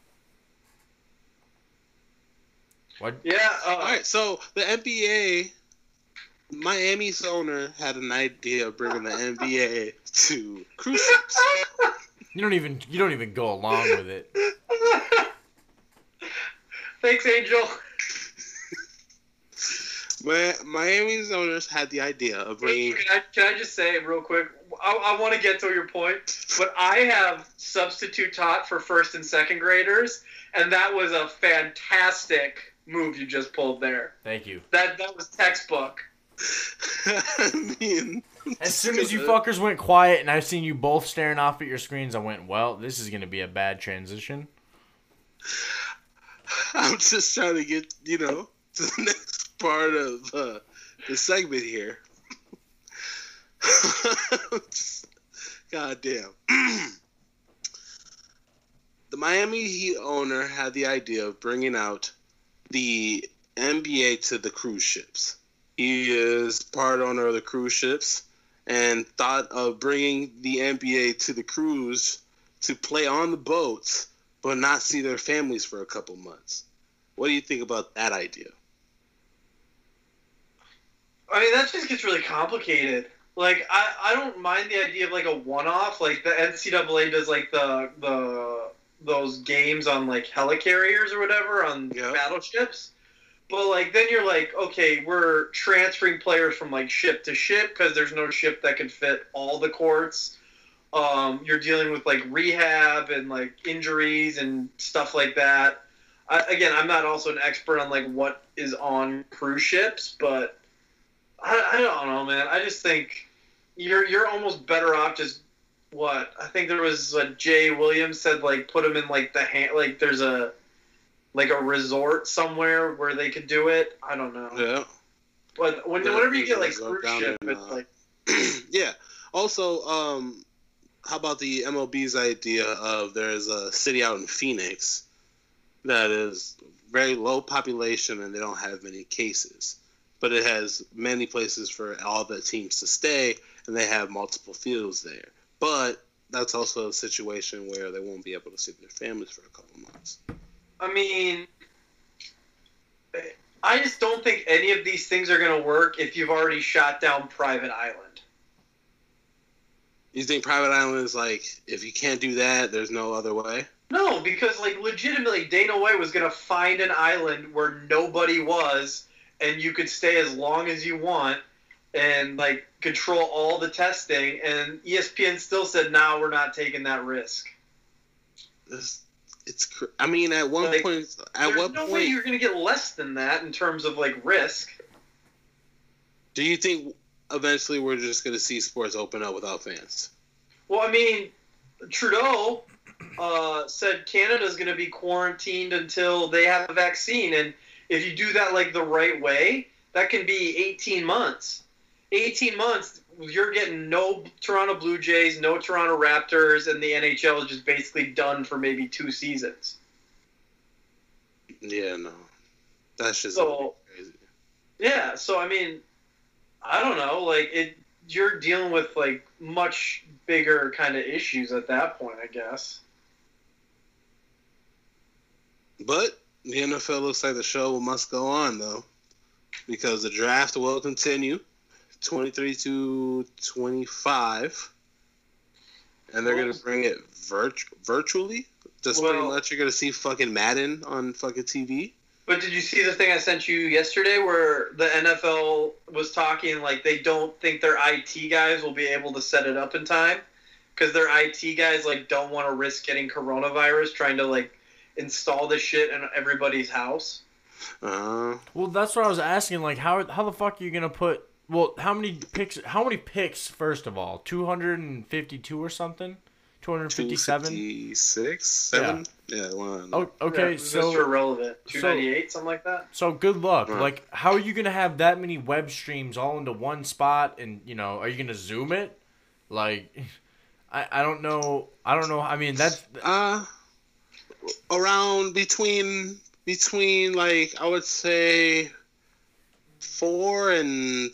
What? Yeah. All right, so the NBA, Miami's owner had an idea of bringing the NBA to cruise ships. You don't even go along with it. Thanks, Angel. Miami's owners had the idea of bringing... Can I just say real quick, I want to get to your point, but I have substitute taught for first and second graders, and that was a fantastic move you just pulled there. Thank you. That was textbook. I mean... As soon as you fuckers went quiet and I seen you both staring off at your screens, I went, well, this is going to be a bad transition. I'm just trying to get, to the next part of the segment here. God damn. The Miami Heat owner had the idea of bringing out the NBA to the cruise ships. He is part owner of the cruise ships and thought of bringing the NBA to the cruise to play on the boats but not see their families for a couple months. What do you think about that idea? I mean, that just gets really complicated. Like, I don't mind the idea of, like, a one-off. Like, the NCAA does, like, those games on, like, helicarriers or whatever on battleships. But, like, then you're like, okay, we're transferring players from, like, ship to ship because there's no ship that can fit all the courts. You're dealing with like rehab and like injuries and stuff like that. Again, I'm not also an expert on like what is on cruise ships, but I don't know, man. I just think you're almost better off just what I think there was Jay Williams said like put him in like like there's a resort somewhere where they could do it. I don't know. Yeah. But whenever you get like cruise ship, it's like yeah. Also, how about the MLB's idea of there's a city out in Phoenix that is very low population and they don't have many cases, but it has many places for all the teams to stay and they have multiple fields there. But that's also a situation where they won't be able to see their families for a couple months. I mean, I just don't think any of these things are going to work if you've already shot down Private Island. You think Private Island is like, if you can't do that, there's no other way? No, because like legitimately Dana White was going to find an island where nobody was and you could stay as long as you want and like control all the testing, and ESPN still said, "No, we're not taking that risk." I mean, at one point, there's no way you're going to get less than that in terms of like risk. Do you think eventually we're just going to see sports open up without fans? Well, I mean, Trudeau said Canada's going to be quarantined until they have a vaccine, and if you do that like the right way, that can be 18 months. 18 months, you're getting no Toronto Blue Jays, no Toronto Raptors, and the NHL is just basically done for maybe 2 seasons. Yeah, no. That's just crazy. Yeah, so I mean, I don't know, like you're dealing with like much bigger kind of issues at that point, I guess. But the NFL looks like the show must go on though, because the draft will continue. 23 to 25, and they're going to bring it virtually. Just pretty much you're going to see fucking Madden on fucking TV. But did you see the thing I sent you yesterday where the NFL was talking like they don't think their IT guys will be able to set it up in time because their IT guys like don't want to risk getting coronavirus trying to like install this shit in everybody's house? Well, that's what I was asking. Like, how the fuck are you going to put... Well, how many picks, first of all? 252 or something? 257? 256? 7? Yeah, one. Oh, okay, yeah, so... Mr. Irrelevant. 298, something like that? So, good luck. Right. Like, how are you going to have that many web streams all into one spot? And, you know, are you going to Zoom it? Like, I don't know. I mean, that's... Around between, like, I would say... 4 and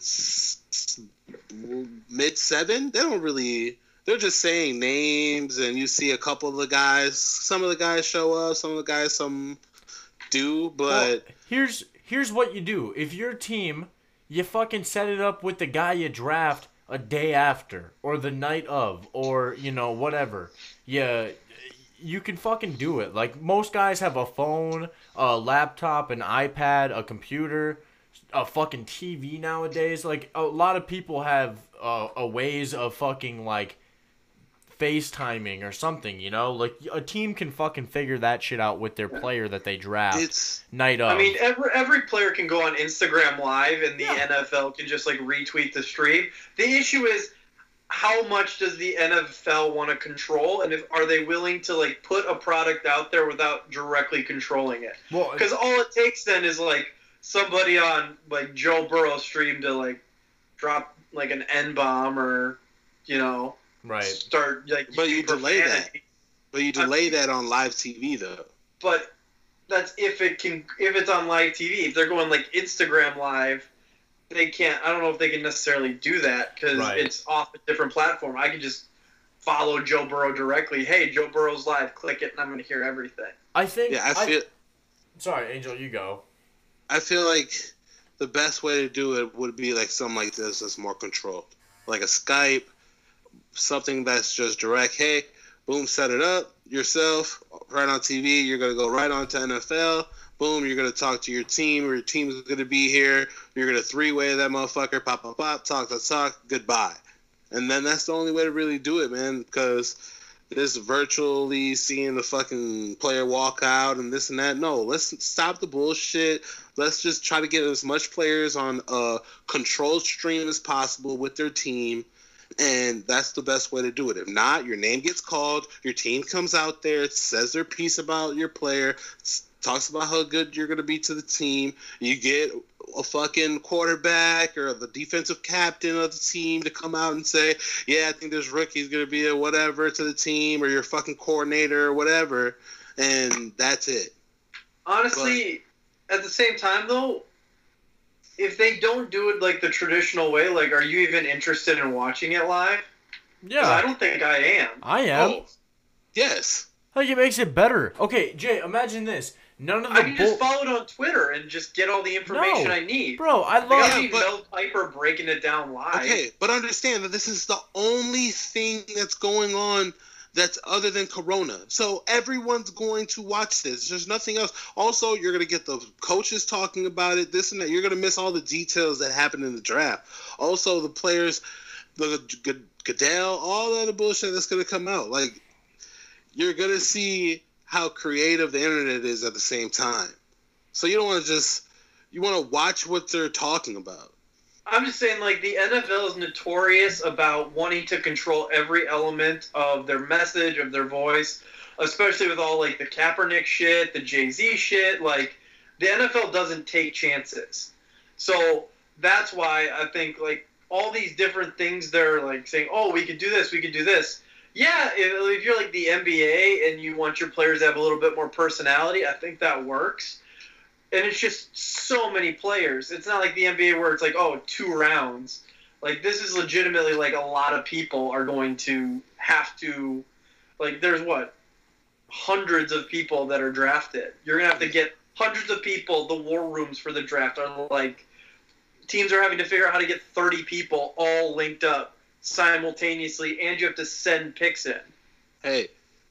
mid-7. They don't really. They're just saying names, and you see a couple of the guys. Some of the guys show up. Some of the guys do. But here's what you do. If your team, you fucking set it up with the guy you draft a day after, or the night of, or you know whatever. Yeah, you can fucking do it. Like most guys have a phone, a laptop, an iPad, a computer. A fucking TV nowadays. Like a lot of people have a ways of fucking like FaceTiming or something, you know? Like a team can fucking figure that shit out with their player that they draft night of. I mean, every player can go on Instagram Live and the NFL can just like retweet the stream. The issue is how much does the NFL want to control, and are they willing to like put a product out there without directly controlling it? Well, because all it takes then is like somebody on like Joe Burrow stream to like drop like an N-bomb or, you know, start like. But you delay that. But you delay that on live TV though. But that's if it's on live TV. If they're going like Instagram Live, they can't. I don't know if they can necessarily do that because it's off a different platform. I can just follow Joe Burrow directly. Hey, Joe Burrow's live. Click it, and I'm going to hear everything. I think. Yeah, I feel. Sorry, Angel, you go. I feel like the best way to do it would be like something like this that's more controlled. Like a Skype, something that's just direct. Hey, boom, set it up yourself right on TV. You're going to go right on to NFL. Boom, you're going to talk to your team, or your team's going to be here. You're going to three-way that motherfucker, pop, talk, goodbye. And then that's the only way to really do it, man, because this virtually seeing the fucking player walk out and this and that. No, let's stop the bullshit. Let's just try to get as much players on a controlled stream as possible with their team. And that's the best way to do it. If not, your name gets called, your team comes out there, says their piece about your player, talks about how good you're going to be to the team. You get a fucking quarterback or the defensive captain of the team to come out and say, yeah, I think this rookie's going to be a whatever to the team, or your fucking coordinator or whatever. And that's it. Honestly, at the same time, though, if they don't do it like the traditional way, like, are you even interested in watching it live? Yeah. I don't think I am. I am. Oh, yes. Like, it makes it better. Okay, Jay, imagine this. None of the I can just follow it on Twitter and just get all the information I need. Bro, I love... Like, I need Mel Kiper breaking it down live. Okay, but understand that this is the only thing that's going on that's other than Corona. So everyone's going to watch this. There's nothing else. Also, you're going to get the coaches talking about it, this and that. You're going to miss all the details that happened in the draft. Also, the players, the Goodell, all of the bullshit that's going to come out. Like, you're going to see how creative the internet is at the same time. So you don't want to just... You want to watch what they're talking about. I'm just saying, like, the NFL is notorious about wanting to control every element of their message, of their voice, especially with all, like, the Kaepernick shit, the Jay-Z shit. Like, the NFL doesn't take chances. So that's why I think, like, all these different things they're, like, saying, oh, we could do this, we could do this. Yeah, if you're, like, the NBA and you want your players to have a little bit more personality, I think that works. And it's just so many players. It's not like the NBA where it's like, oh, 2 rounds. Like, this is legitimately, like, a lot of people are going to have to, like, there's what? Hundreds of people that are drafted. You're going to have to get hundreds of people. The war rooms for the draft are, like, teams are having to figure out how to get 30 people all linked up simultaneously, and you have to send picks in. Hey,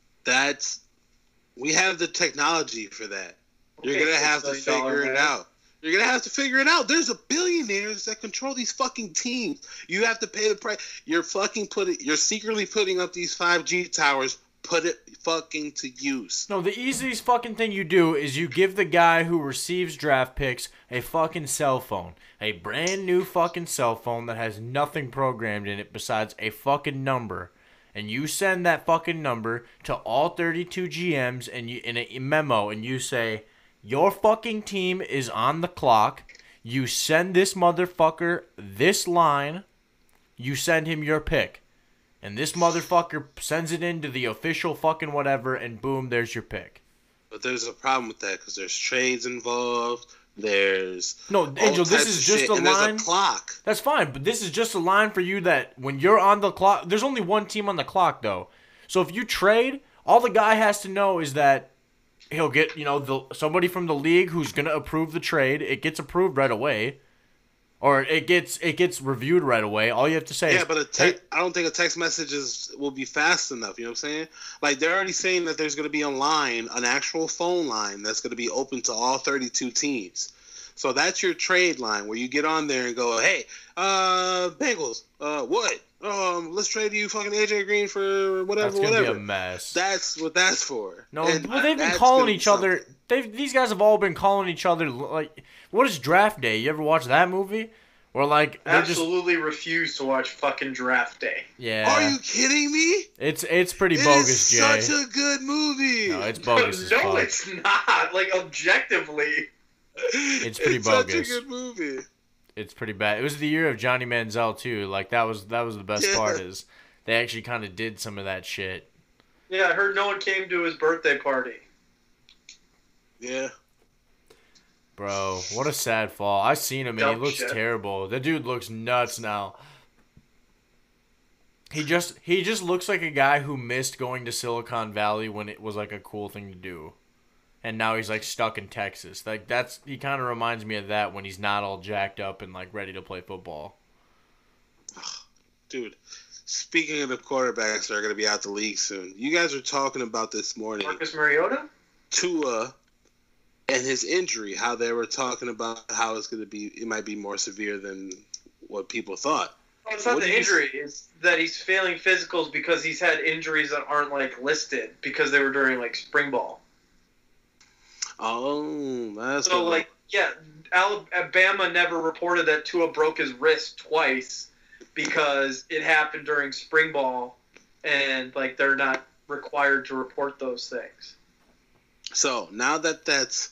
we have the technology for that. You're Okay, going to have to figure it out. You're going to have to figure it out. There's a billionaires that control these fucking teams. You have to pay the price. You're secretly putting up these 5G towers. Put it fucking to use. No, the easiest fucking thing you do is you give the guy who receives draft picks a fucking cell phone. A brand new fucking cell phone that has nothing programmed in it besides a fucking number. And you send that fucking number to all 32 GMs and you in a memo and you say, your fucking team is on the clock. You send this motherfucker this line. You send him your pick. And this motherfucker sends it into the official fucking whatever, and boom, there's your pick. But there's a problem with that because there's trades involved. There's no, Angel, this is just a line. There's a clock. That's fine, but this is just a line for you that when you're on the clock, there's only one team on the clock, though. So if you trade, all the guy has to know is that he'll get, somebody from the league who's going to approve the trade. It gets approved right away. Or it gets reviewed right away. All you have to say is... Yeah, but I don't think a text message will be fast enough. You know what I'm saying? Like, they're already saying that there's going to be a line, an actual phone line that's going to be open to all 32 teams. So that's your trade line where you get on there and go, hey, Bengals, what? Let's trade you fucking AJ Green for whatever, That's gonna be a mess. That's what that's for. No, well, they've been calling each other. These guys have all been calling each other. Like, what is Draft Day? You ever watch that movie? Or like, absolutely refuse to watch fucking Draft Day. Yeah. Are you kidding me? It's pretty bogus, Jay. It's such a good movie. No, it's bogus. No, it's not. Like, objectively, it's pretty bogus. It's such a good movie. It's pretty bad. It was the year of Johnny Manziel too. Like that was the best part is they actually kind of did some of that shit. Yeah, I heard no one came to his birthday party. Yeah. Bro, what a sad fall. I seen him and he looks shit. terrible. The dude looks nuts now. He just looks like a guy who missed going to Silicon Valley when it was like a cool thing to do. And now he's like stuck in Texas. Like he kind of reminds me of that when he's not all jacked up and like ready to play football. Dude, speaking of the quarterbacks that are going to be out the league soon, you guys were talking about this morning. Marcus Mariota? Tua and his injury, how they were talking about how it might be more severe than what people thought. it's not What do the you- injury. It's that he's failing physicals because he's had injuries that aren't like listed because they were during like spring ball. Oh, that's So what- like, yeah, Alabama never reported that Tua broke his wrist twice because it happened during spring ball, and like they're not required to report those things. So now that that's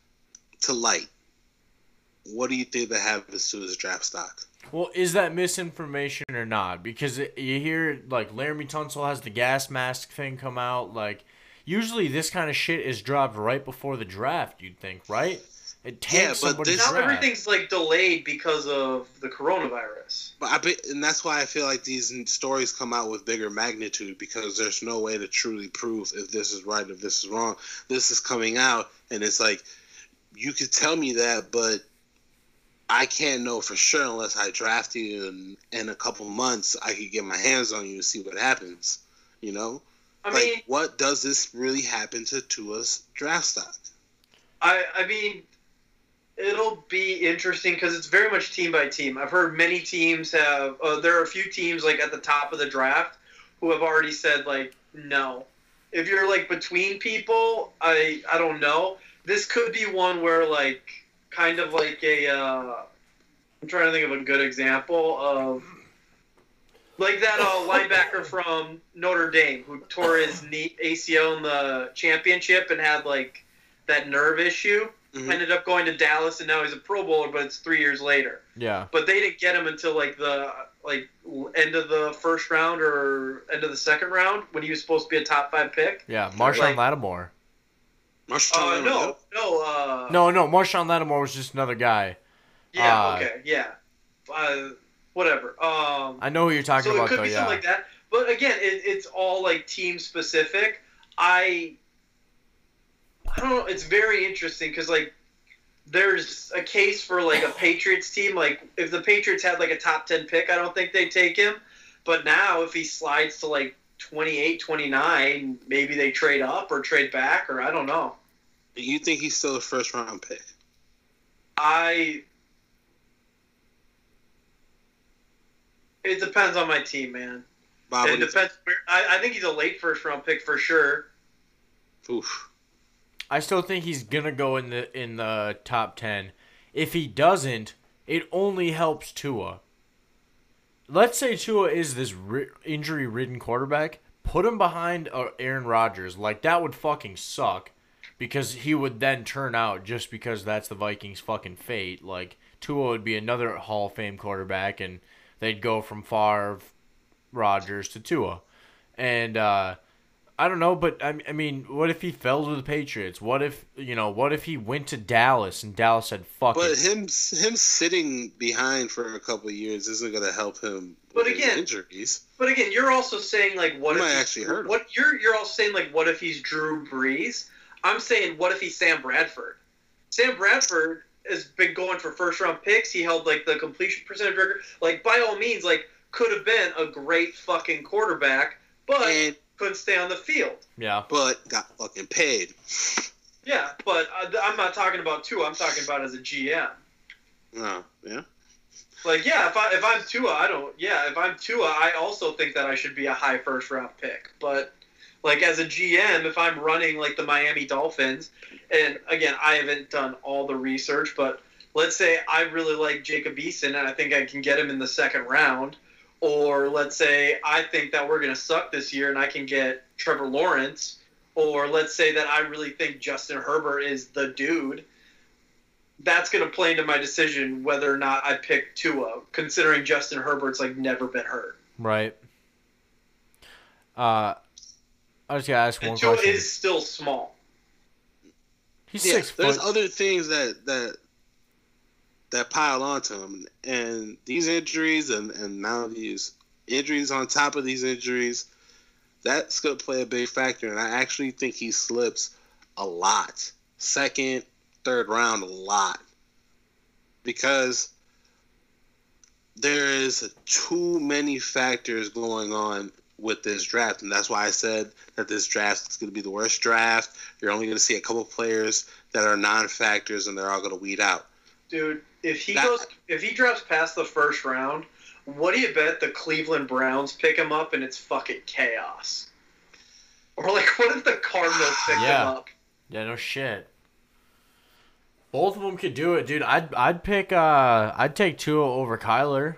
to light, what do you think that happens to his draft stock? Well, is that misinformation or not? Because you hear, like, Laramie Tunsil has the gas mask thing come out. Like, usually this kind of shit is dropped right before the draft, you'd think, right? It tanks Yeah, but somebody's this- Now draft. everything's like delayed because of the coronavirus. But and that's why I feel like these stories come out with bigger magnitude, because there's no way to truly prove if this is right, if this is wrong. This is coming out, and it's like, you could tell me that, but I can't know for sure unless I draft you, and in a couple months I could get my hands on you and see what happens. You know, I like, mean, what does this really happen to Tua's draft stock? I mean, it'll be interesting because it's very much team by team. I've heard many teams have. There are a few teams like at the top of the draft who have already said like no. If you're like between people, I don't know. This could be one where like kind of like a. I'm trying to think of a good example of. Like that linebacker from Notre Dame who tore his knee ACL in the championship and had like that nerve issue. Mhm. Ended up going to Dallas and now he's a Pro Bowler, but it's 3 years later. Yeah. But they didn't get him until like the end of the first round or end of the second round when he was supposed to be a top 5 pick. Yeah, Marshawn Like- Lattimore. Marshawn Lattimore, No. Marshawn Lattimore was just another guy. Yeah, okay, yeah. Whatever. I know who you're talking So it about, could though, be yeah. something like that. But again, it's all like team specific. I don't know. It's very interesting because like there's a case for like a Patriots team. Like if the Patriots had like a top 10 pick, I don't think they'd take him. But now if he slides to like 28, 29, maybe they trade up or trade back or I don't know. You think he's still a first round pick? It depends on my team, man. Bob, It what do you depends. I think he's a late first round pick for sure. think? Oof. I still think he's gonna go in the top 10. If he doesn't, it only helps Tua. Let's say Tua is this injury-ridden quarterback. Put him behind Aaron Rodgers. Like, that would fucking suck. Because he would then turn out just because that's the Vikings' fucking fate. Like, Tua would be another Hall of Fame quarterback, and they'd go from Favre, Rodgers to Tua. And, I don't know, but I mean, what if he fell to the Patriots? What if he went to Dallas and Dallas said, fuck But it? him sitting behind for a couple of years isn't going to help him But with his again- injuries. But again, you're also saying like what You if might he's actually hurt him. what you're also saying like what if he's Drew Brees? I'm saying what if he's Sam Bradford? Sam Bradford has been going for first round picks. He held like the completion percentage record. Like by all means, like could have been a great fucking quarterback, but And couldn't stay on the field. Yeah. but got fucking paid. Yeah, but I'm not talking about Tua. I'm talking about as a GM. Oh, yeah. Like, yeah, if I'm Tua, if I'm Tua, I also think that I should be a high first round pick. But like as a GM, if I'm running like the Miami Dolphins, and again, I haven't done all the research, but let's say I really like Jacob Eason and I think I can get him in the second round, or let's say I think that we're gonna suck this year and I can get Trevor Lawrence, or let's say that I really think Justin Herbert is the dude. That's going to play into my decision whether or not I pick Tua, considering Justin Herbert's like never been hurt. Right. I was gonna ask one And Tua question. is still small. He's Yeah, 6 there's foot. other things that pile onto him, and these injuries, and now these injuries on top of these injuries, that's going to play a big factor. And I actually think he slips a lot, second, third round, a lot, because there is too many factors going on with this draft, and that's why I said that this draft is going to be the worst draft. You're only going to see a couple players that are non-factors, and they're all going to weed out. Dude, if he That- drops past the first round, what do you bet the Cleveland Browns pick him up and it's fucking chaos? Or like, what if the Cardinals pick him up? Yeah, no shit. Both of them could do it, dude. I'd take Tua over Kyler.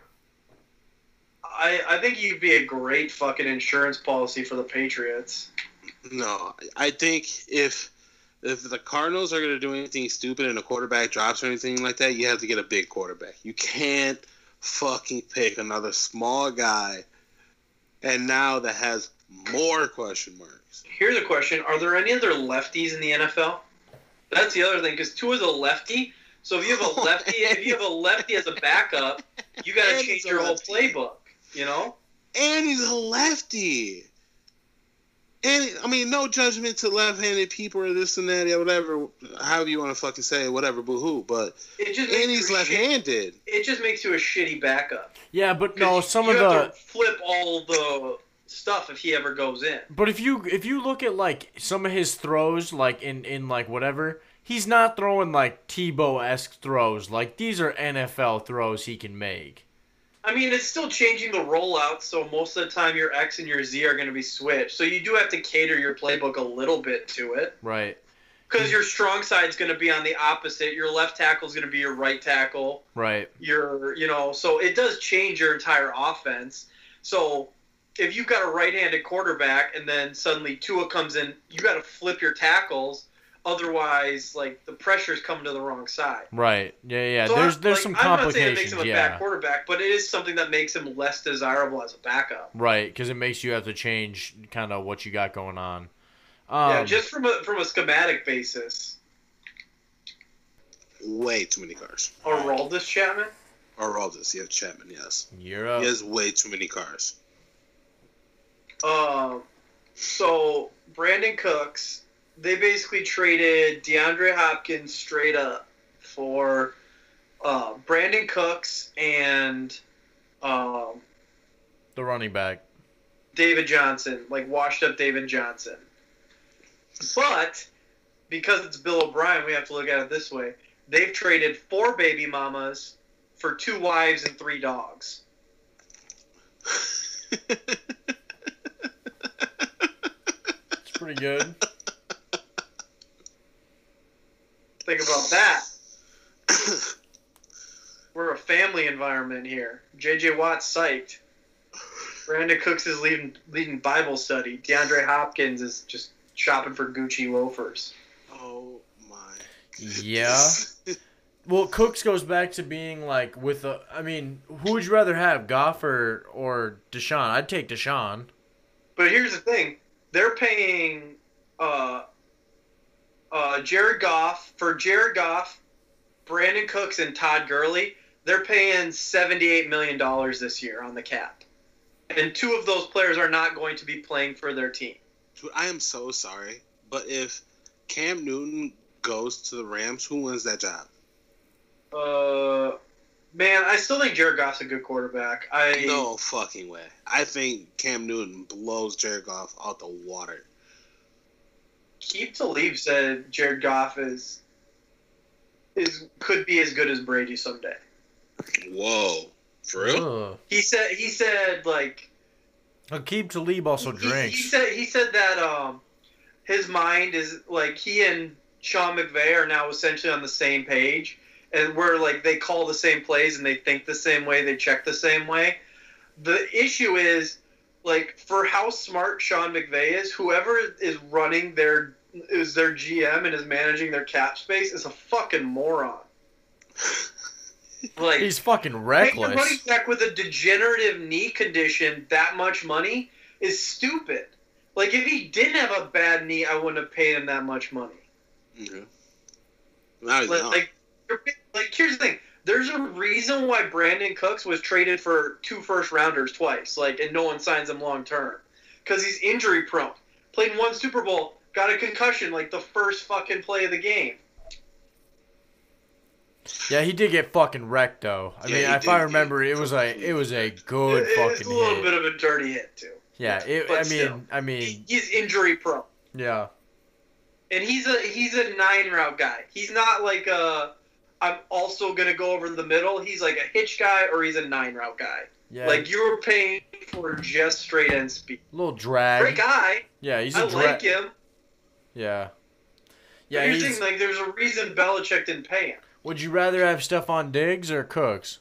I think he'd be a great fucking insurance policy for the Patriots. No, I think if the Cardinals are going to do anything stupid and a quarterback drops or anything like that, you have to get a big quarterback. You can't fucking pick another small guy and now that has more question marks. Here's a question. Are there any other lefties in the NFL? That's the other thing, because Tua's a lefty. So if you have a lefty as a backup, you got to change your whole playbook, you know? And he's a lefty. And, I mean, no judgment to left-handed people or this and that, or whatever, however you want to fucking say it, whatever, boo-hoo, but he's left-handed. It just makes you a shitty backup. Yeah, but no, you have to flip all the stuff if he ever goes in. But if you look at, like, some of his throws, like, in like, whatever, he's not throwing, like, Tebow-esque throws. Like, these are NFL throws he can make. I mean, it's still changing the rollout, so most of the time your X and your Z are going to be switched. So you do have to cater your playbook a little bit to it. Right. Because your strong side's going to be on the opposite. Your left tackle's going to be your right tackle. Right. So it does change your entire offense. So if you've got a right-handed quarterback and then suddenly Tua comes in, you got to flip your tackles. Otherwise, like, the pressure's coming to the wrong side. Right. Yeah. So there's some complications. I'm not saying it makes him a bad quarterback, but it is something that makes him less desirable as a backup. Right, because it makes you have to change kind of what you got going on. Just from a schematic basis. Way too many cars. Aroldis Chapman? Aroldis, yeah, Chapman, yes. Europe. He has way too many cars. So, Brandon Cooks... They basically traded DeAndre Hopkins straight up for Brandon Cooks and the running back. David Johnson, like washed up David Johnson. But because it's Bill O'Brien, we have to look at it this way. They've traded 4 baby mamas for 2 wives and 3 dogs. It's pretty good. Think about that. We're a family environment here. J.J. Watt's psyched. Brandon Cooks is leading Bible study. DeAndre Hopkins is just shopping for Gucci loafers. Oh, my. Yeah. Well, Cooks goes back to being like who would you rather have, Goff or Deshaun? I'd take Deshaun. But here's the thing. They're paying Jared Goff, Brandon Cooks, and Todd Gurley, they're paying $78 million this year on the cap. And 2 of those players are not going to be playing for their team. I am so sorry, but if Cam Newton goes to the Rams, who wins that job? Man, I still think Jared Goff's a good quarterback. No fucking way. I think Cam Newton blows Jared Goff out the water. Keith Talib said Jared Goff could be as good as Brady someday. Whoa, for real? He said like. Aqib Talib also drinks. He said that his mind is like he and Sean McVay are now essentially on the same page, and where like they call the same plays and they think the same way, they check the same way. The issue is. Like, for how smart Sean McVay is, whoever is running their GM and is managing their cap space is a fucking moron. Like, he's fucking reckless. Paying a running back with a degenerative knee condition that much money is stupid. Like, if he didn't have a bad knee, I wouldn't have paid him that much money. Mm-hmm. Now he's not. Like, here's the thing. There's a reason why Brandon Cooks was traded for 2 first-rounders twice, and no one signs him long-term. Because he's injury-prone. Played 1 Super Bowl, got a concussion, the first fucking play of the game. Yeah, he did get fucking wrecked, though. I mean, if I remember, it was a good fucking hit. It's a little bit of a dirty hit, too. Yeah, I mean... He's injury-prone. Yeah. And he's a 9-route guy. He's not like a... I'm also going to go over the middle. He's like a hitch guy or he's a 9-route guy. Yeah. Like, you were paying for just straight end speed. Little drag. Great guy. Yeah, he's I a like him. Yeah. Yeah, here's the thing, like, there's a reason Belichick didn't pay him. Would you rather have Stephon Diggs or Cooks?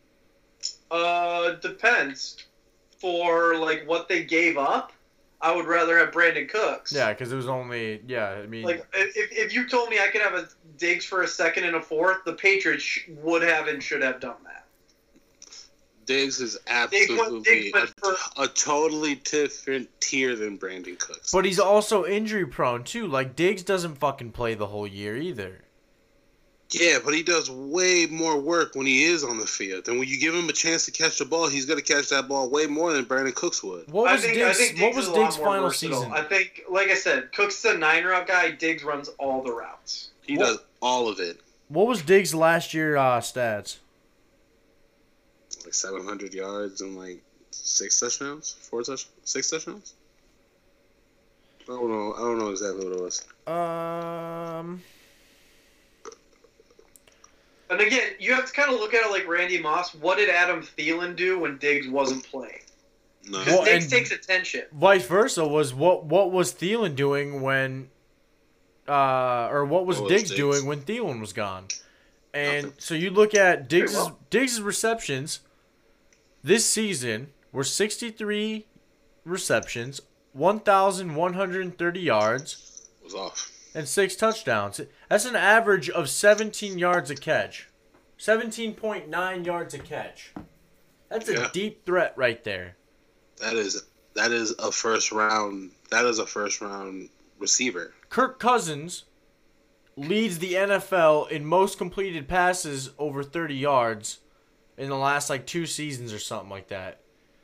Depends. For, like, what they gave up, I would rather have Brandon Cooks. Yeah, because it was only, I mean... Like, if you told me I could have a Diggs for a second and a fourth, the Patriots would have and should have done that. Diggs is absolutely a totally different tier than Brandon Cooks. But he's also injury prone, too. Like, Diggs doesn't fucking play the whole year either. Yeah, but he does way more work when he is on the field. And when you give him a chance to catch the ball, he's going to catch that ball way more than Brandon Cooks would. What was Diggs' final season? I think, like I said, Cooks is a 9-route guy. Diggs runs all the routes. He does all of it. What was Diggs' last year stats? Like 700 yards and like 6 touchdowns? 6 touchdowns? I don't know exactly what it was. And again, you have to kind of look at it like Randy Moss. What did Adam Thielen do when Diggs wasn't playing? No. Because Diggs takes attention. Vice versa was what was Thielen doing when, or what was Diggs doing when Thielen was gone? And so you look at Diggs' receptions this season were 63 receptions, 1,130 yards. Was off. And 6 touchdowns. That's an average of 17 yards a catch. 17.9 yards a catch. That's a deep threat right there. That is a first round. That is a first round receiver. Kirk Cousins leads the NFL in most completed passes over 30 yards in the last like 2 seasons or something like that.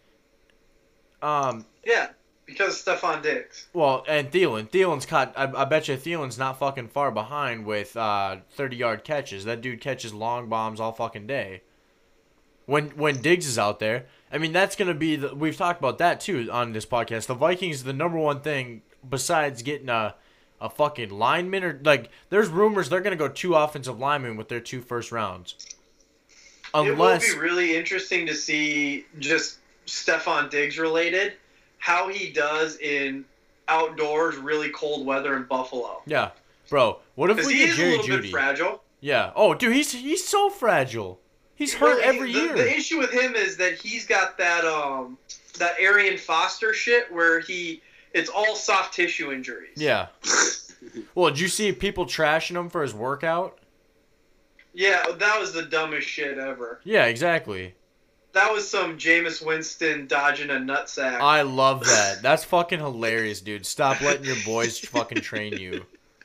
Yeah. Because Stephon Diggs. Well, and Thielen's caught. I bet you Thielen's not fucking far behind with 30-yard catches. That dude catches long bombs all fucking day. When Diggs is out there, I mean that's gonna be. We've talked about that too on this podcast. The Vikings, the number one thing besides getting a fucking lineman or like, there's rumors they're gonna go 2 offensive linemen with their 2 first rounds. Unless it will be really interesting to see just Stephon Diggs related. How he does in outdoors, really cold weather in Buffalo. Yeah, bro. What if we get Jerry Jeudy? He's a little bit fragile. Yeah. Oh, dude, he's so fragile. He's hurt every year. The issue with him is that he's got that Arian Foster shit where it's all soft tissue injuries. Yeah. Well, did you see people trashing him for his workout? Yeah, that was the dumbest shit ever. Yeah, exactly. That was some Jameis Winston dodging a nutsack. I love that. That's fucking hilarious, dude. Stop letting your boys fucking train you.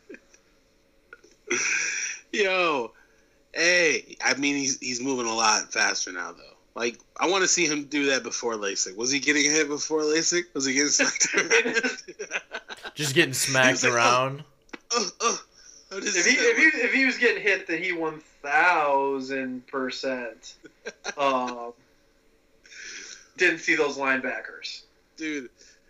Yo, hey, I mean he's moving a lot faster now though. Like I want to see him do that before LASIK. Was he getting hit before LASIK? Was he getting smacked around? Just getting smacked around. If he was getting hit, then he 1,000%. Didn't see those linebackers. Dude,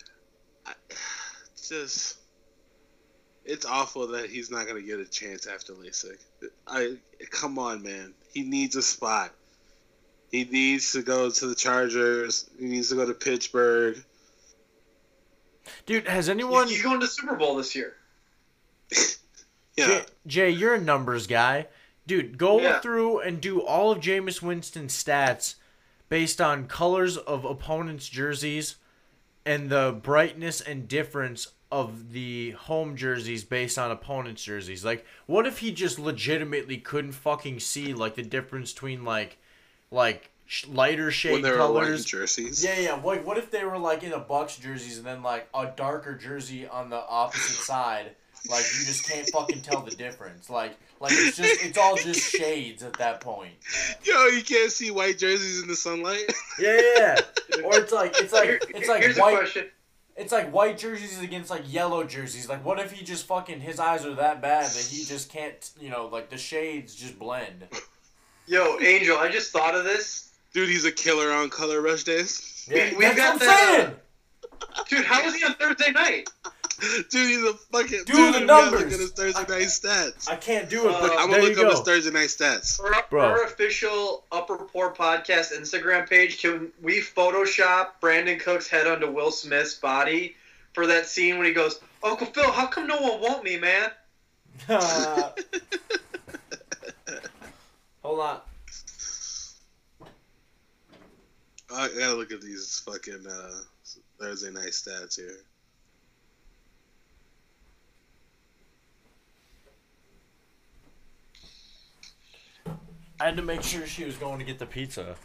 it's awful that he's not going to get a chance after LASIK. Come on, man. He needs a spot. He needs to go to the Chargers. He needs to go to Pittsburgh. Dude, has anyone... He's going to Super Bowl this year. Yeah. Jay, you're a numbers guy. Dude, go through and do all of Jameis Winston's stats based on colors of opponents' jerseys and the brightness and difference of the home jerseys based on opponents' jerseys. Like, what if he just legitimately couldn't fucking see, like, the difference between, like lighter shade colors? Jerseys? Yeah. What if they were, like, in a Bucks jerseys and then, like, a darker jersey on the opposite side? Like, you just can't fucking tell the difference. Like it's all just shades at that point. Yo, you can't see white jerseys in the sunlight. Yeah. Or it's like Here's white. A question. It's like white jerseys against like yellow jerseys. Like, what if he just fucking his eyes are that bad that he just can't, like the shades just blend. Yo, Angel, I just thought of this. Dude, he's a killer on Color Rush days. Yeah, we that's got what I'm saying. Dude, how was he on Thursday night? Dude, he's a fucking Do the we gotta numbers. Look at his Thursday night stats. I can't do it, but I'm there gonna you look up his go. Thursday night stats. For Bro. our official Upper Poor Podcast Instagram page, can we Photoshop Brandon Cook's head onto Will Smith's body for that scene when he goes, Uncle Phil, how come no one want me, man? Hold on. I gotta look at these fucking Thursday night stats here. I had to make sure she was going to get the pizza.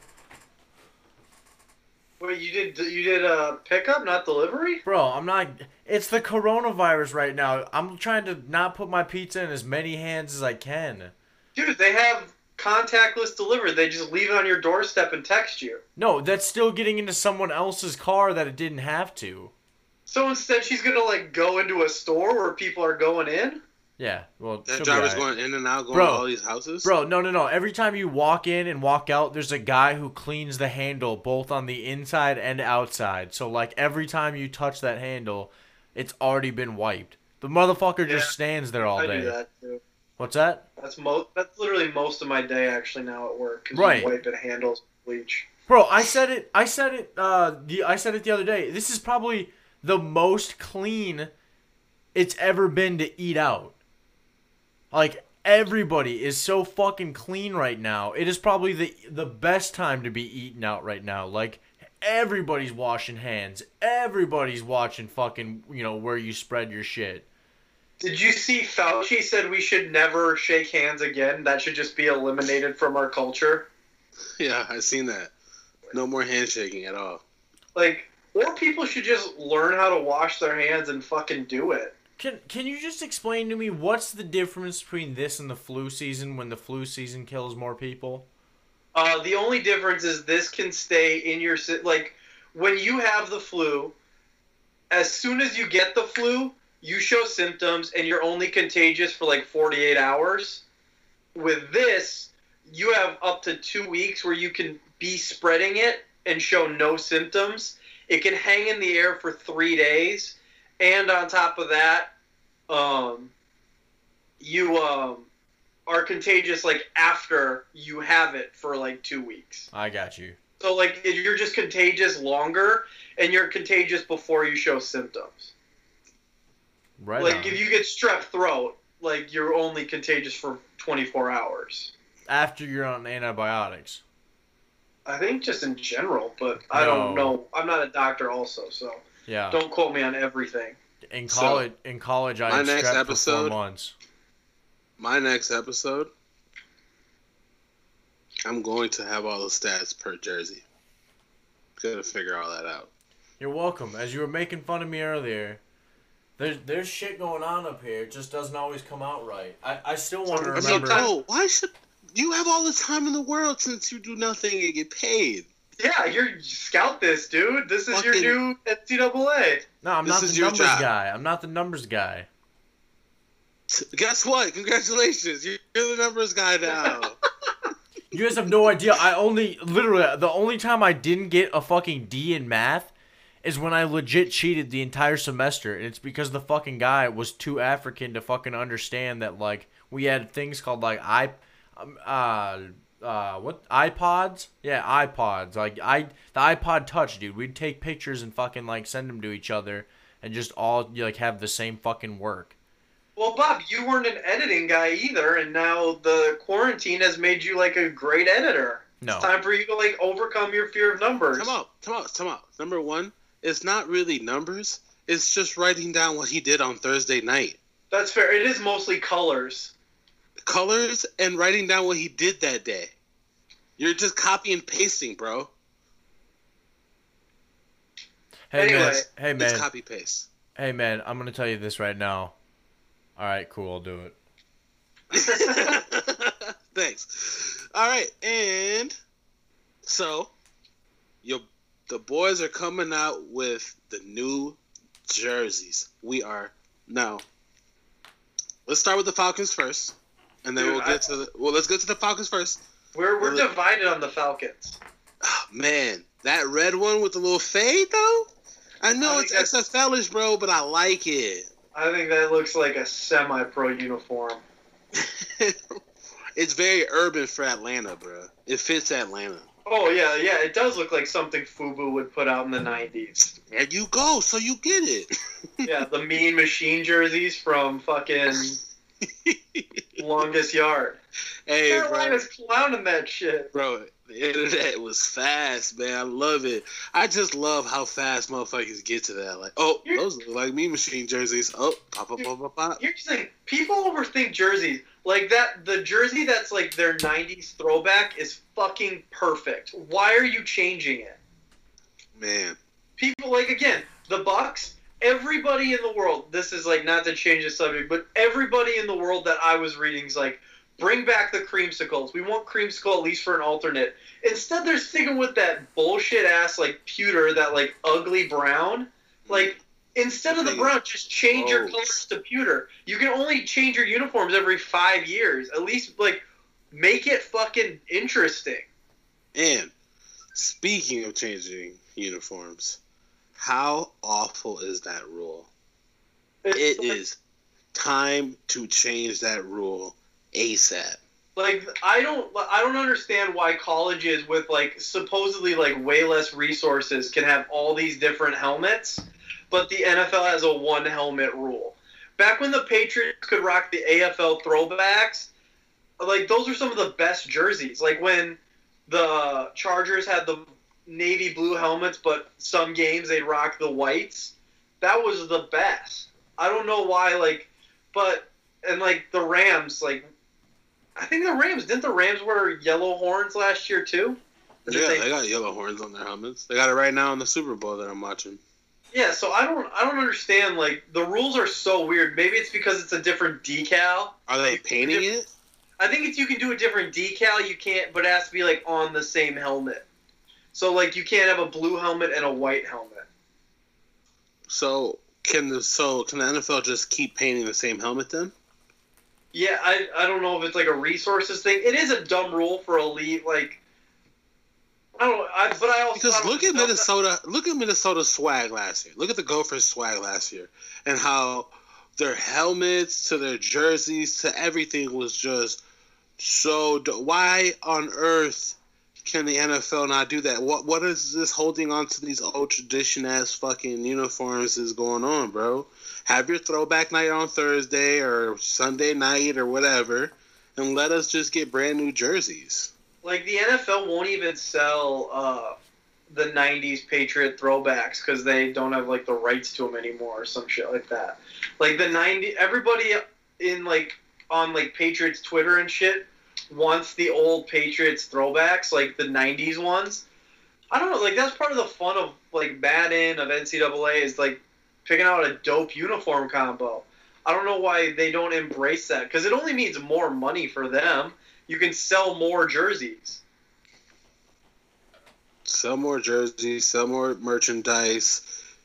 Wait, you did pickup, not delivery? Bro, I'm not. It's the coronavirus right now. I'm trying to not put my pizza in as many hands as I can. Dude, they have contactless delivery. They just leave it on your doorstep and text you. No, that's still getting into someone else's car that it didn't have to. So instead, she's gonna like go into a store where people are going in. Yeah, well, That she'll driver's be all right. going in and out, going Bro. to all these houses. Bro, no. Every time you walk in and walk out, there's a guy who cleans the handle both on the inside and outside. So, like, every time you touch that handle, it's already been wiped. The motherfucker just stands there all I day. do that too. What's that? That's literally most of my day actually now at work. 'Cause Right. You wipe it handles bleach. Bro, I said it the other day. This is probably the most clean it's ever been to eat out. Like, everybody is so fucking clean right now. It is probably the best time to be eating out right now. Like, everybody's washing hands. Everybody's watching fucking, where you spread your shit. Did you see Fauci said we should never shake hands again? That should just be eliminated from our culture. Yeah, I seen that. No more handshaking at all. Like, or people should just learn how to wash their hands and fucking do it. Can you just explain to me what's the difference between this and the flu season when the flu season kills more people? The only difference is this can stay in your... Like, when you have the flu, as soon as you get the flu, you show symptoms and you're only contagious for like 48 hours. With this, you have up to 2 weeks where you can be spreading it and show no symptoms. It can hang in the air for 3 days. And on top of that, you are contagious like after you have it for like 2 weeks. I got you. So like you're just contagious longer, and you're contagious before you show symptoms. Right. Like on. if you get strep throat, like you're only contagious for 24 hours. After you're on antibiotics. I think just in general, but I don't know. I'm not a doctor also, so Yeah. don't quote me on everything. In college, I my had next strep episode- for 4 months. My next episode, I'm going to have all the stats per jersey. Gotta figure all that out. You're welcome. As you were making fun of me earlier, there's shit going on up here. It just doesn't always come out right. I still want to I mean, remember. bro, why should you have all the time in the world since you do nothing and get paid? Yeah, you're scout this, dude. This is your Fucking- new NCAA. No, I'm This not is the your numbers job. guy. I'm not the numbers guy. Guess what? Congratulations, you're the numbers guy now. You guys have no idea. The only time I didn't get a fucking D in math is when I legit cheated the entire semester. And it's because the fucking guy was too African to fucking understand that, like, we had things called, like, iPods? Yeah, iPods. Like, the iPod Touch, dude. We'd take pictures and fucking, like, send them to each other and just all, like, have the same fucking work. Well, Bob, you weren't an editing guy either, and now the quarantine has made you like a great editor. No. It's time for you to like overcome your fear of numbers. Come out. Number one, it's not really numbers. It's just writing down what he did on Thursday night. That's fair. It is mostly colors. Colors and writing down what he did that day. You're just copy and pasting, bro. Hey, Anyway, man. It's copy paste. Hey, man, I'm going to tell you this right now. All right, cool, I'll do it. Thanks. All right, and so the boys are coming out with the new jerseys. We are now. Let's start with the Falcons first, and then Dude, let's get to the Falcons first. We're divided on the Falcons. Oh, man, that red one with the little fade though. I know it's XFL-ish, bro, but I like it. I think that looks like a semi-pro uniform. It's very urban for Atlanta, bro. It fits Atlanta. Oh, yeah, it does look like something FUBU would put out in the 90s. There you go, so you get it. Yeah, the Mean Machine jerseys from fucking Longest Yard. Hey, Carolina's clowning that shit. Bro, the internet was fast, man. I love it. I just love how fast motherfuckers get to that. Like, oh, those look like Mean Machine jerseys. Oh, pop. Here's the thing. People overthink jerseys. Like that, the jersey that's like their 90s throwback is fucking perfect. Why are you changing it? Man. People, like, again, the Bucks, everybody in the world, this is like not to change the subject, but everybody in the world that I was reading is like, bring back the creamsicles. We want creamsicle at least for an alternate. Instead, they're sticking with that bullshit ass like pewter, that like ugly brown. Like, instead of the brown, just change your colors to pewter. You can only change your uniforms every 5 years. At least, like, make it fucking interesting. And speaking of changing uniforms, how awful is that rule? It is time to change that rule ASAP. Like, I don't understand why colleges with like supposedly like way less resources can have all these different helmets, but the NFL has a one helmet rule. Back when the Patriots could rock the AFL throwbacks, like those are some of the best jerseys. Like when the Chargers had the navy blue helmets, but some games they'd rock the whites. That was the best. I don't know why, like, and like the Rams, like, I think didn't the Rams wear yellow horns last year too? Yeah, they got yellow horns on their helmets. They got it right now in the Super Bowl that I'm watching. Yeah, so I don't understand, like, the rules are so weird. Maybe it's because it's a different decal. Are they painting it? I think it's you can do a different decal, you can't, but it has to be like on the same helmet. So like you can't have a blue helmet and a white helmet. So can the NFL just keep painting the same helmet then? Yeah, I don't know if it's like a resources thing. It is a dumb rule for a league, like, I don't know, but I also... Because look at Minnesota, look at Minnesota's swag last year. Look at the Gophers' swag last year. And how their helmets to their jerseys to everything was just so... Why on earth can the NFL not do that? What is this holding on to these old tradition-ass fucking uniforms is going on, bro? Have your throwback night on Thursday or Sunday night or whatever, and let us just get brand new jerseys. Like, the NFL won't even sell the 90s Patriot throwbacks because they don't have, like, the rights to them anymore or some shit like that. Like, everybody in, like, on, like, Patriots Twitter and shit wants the old Patriots throwbacks, like the 90s ones. I don't know, like, that's part of the fun of, like, Madden, of NCAA, is, like, picking out a dope uniform combo. I don't know why they don't embrace that, because it only means more money for them. You can sell more jerseys. Sell more jerseys, sell more merchandise.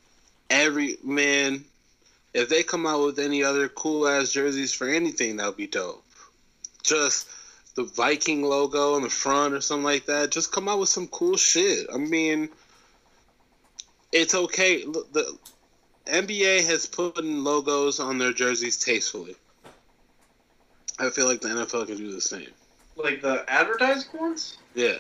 If they come out with any other cool-ass jerseys for anything, that would be dope. Just the Viking logo on the front or something like that. Just come out with some cool shit. I mean, it's okay. Look, the NBA has put in logos on their jerseys tastefully. I feel like the NFL can do the same. Like the advertising ones? Yeah.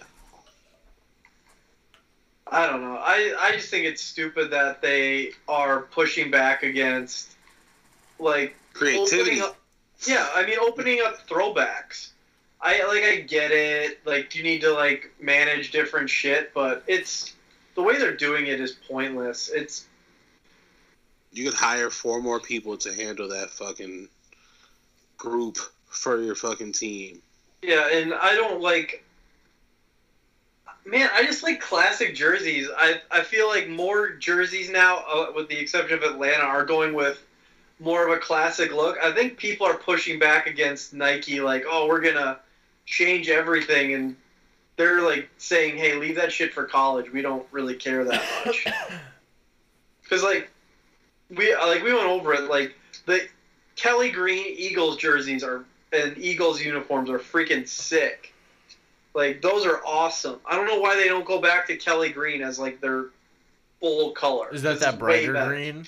I don't know. I just think it's stupid that they are pushing back against, like, creativity. Opening up throwbacks. I get it. Like, you need to, like, manage different shit, but it's the way they're doing it is pointless. You could hire 4 more people to handle that fucking group for your fucking team. Yeah, and I don't like... Man, I just like classic jerseys. I feel like more jerseys now, with the exception of Atlanta, are going with more of a classic look. I think people are pushing back against Nike, like, oh, we're going to change everything, and they're, like, saying, hey, leave that shit for college. We don't really care that much. Because, like, we went over it, like, the Kelly Green Eagles jerseys and Eagles uniforms are freaking sick. Like, those are awesome. I don't know why they don't go back to Kelly Green as, like, their full color. Is that This that is way brighter better. green?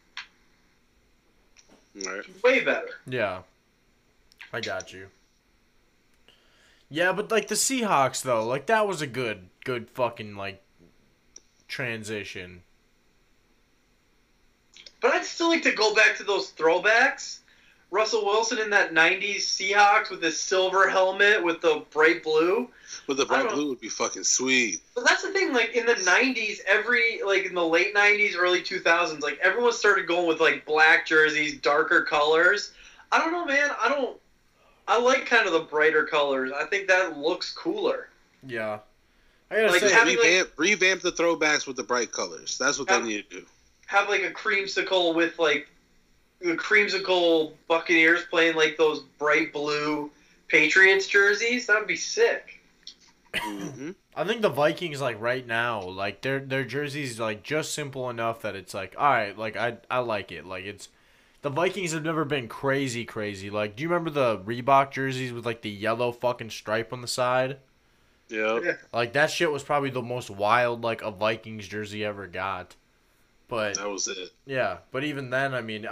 Right. Way better. Yeah. I got you. Yeah, but like the Seahawks though, like that was a good fucking like transition. But I'd still like to go back to those throwbacks. Russell Wilson in that 90s Seahawks with his silver helmet with the bright blue. But the I bright don't- blue would be fucking sweet. But that's the thing, like, in the 90s, in the late 90s, early 2000s, like, everyone started going with, like, black jerseys, darker colors. I don't know, man. I like kind of the brighter colors. I think that looks cooler. Yeah. I gotta Like, say, having- Revamp the throwbacks with the bright colors. That's what they need to do. Have, like, a creamsicle with, like, the creamsicle Buccaneers playing, like, those bright blue Patriots jerseys. That would be sick. Mm-hmm. I think the Vikings like right now, like their jerseys like just simple enough that it's like, all right, like I like it. Like it's the Vikings have never been crazy. Like, do you remember the Reebok jerseys with like the yellow fucking stripe on the side? Yeah. Yeah. Like that shit was probably the most wild like a Vikings jersey ever got. But That was it. yeah, but even then, I mean,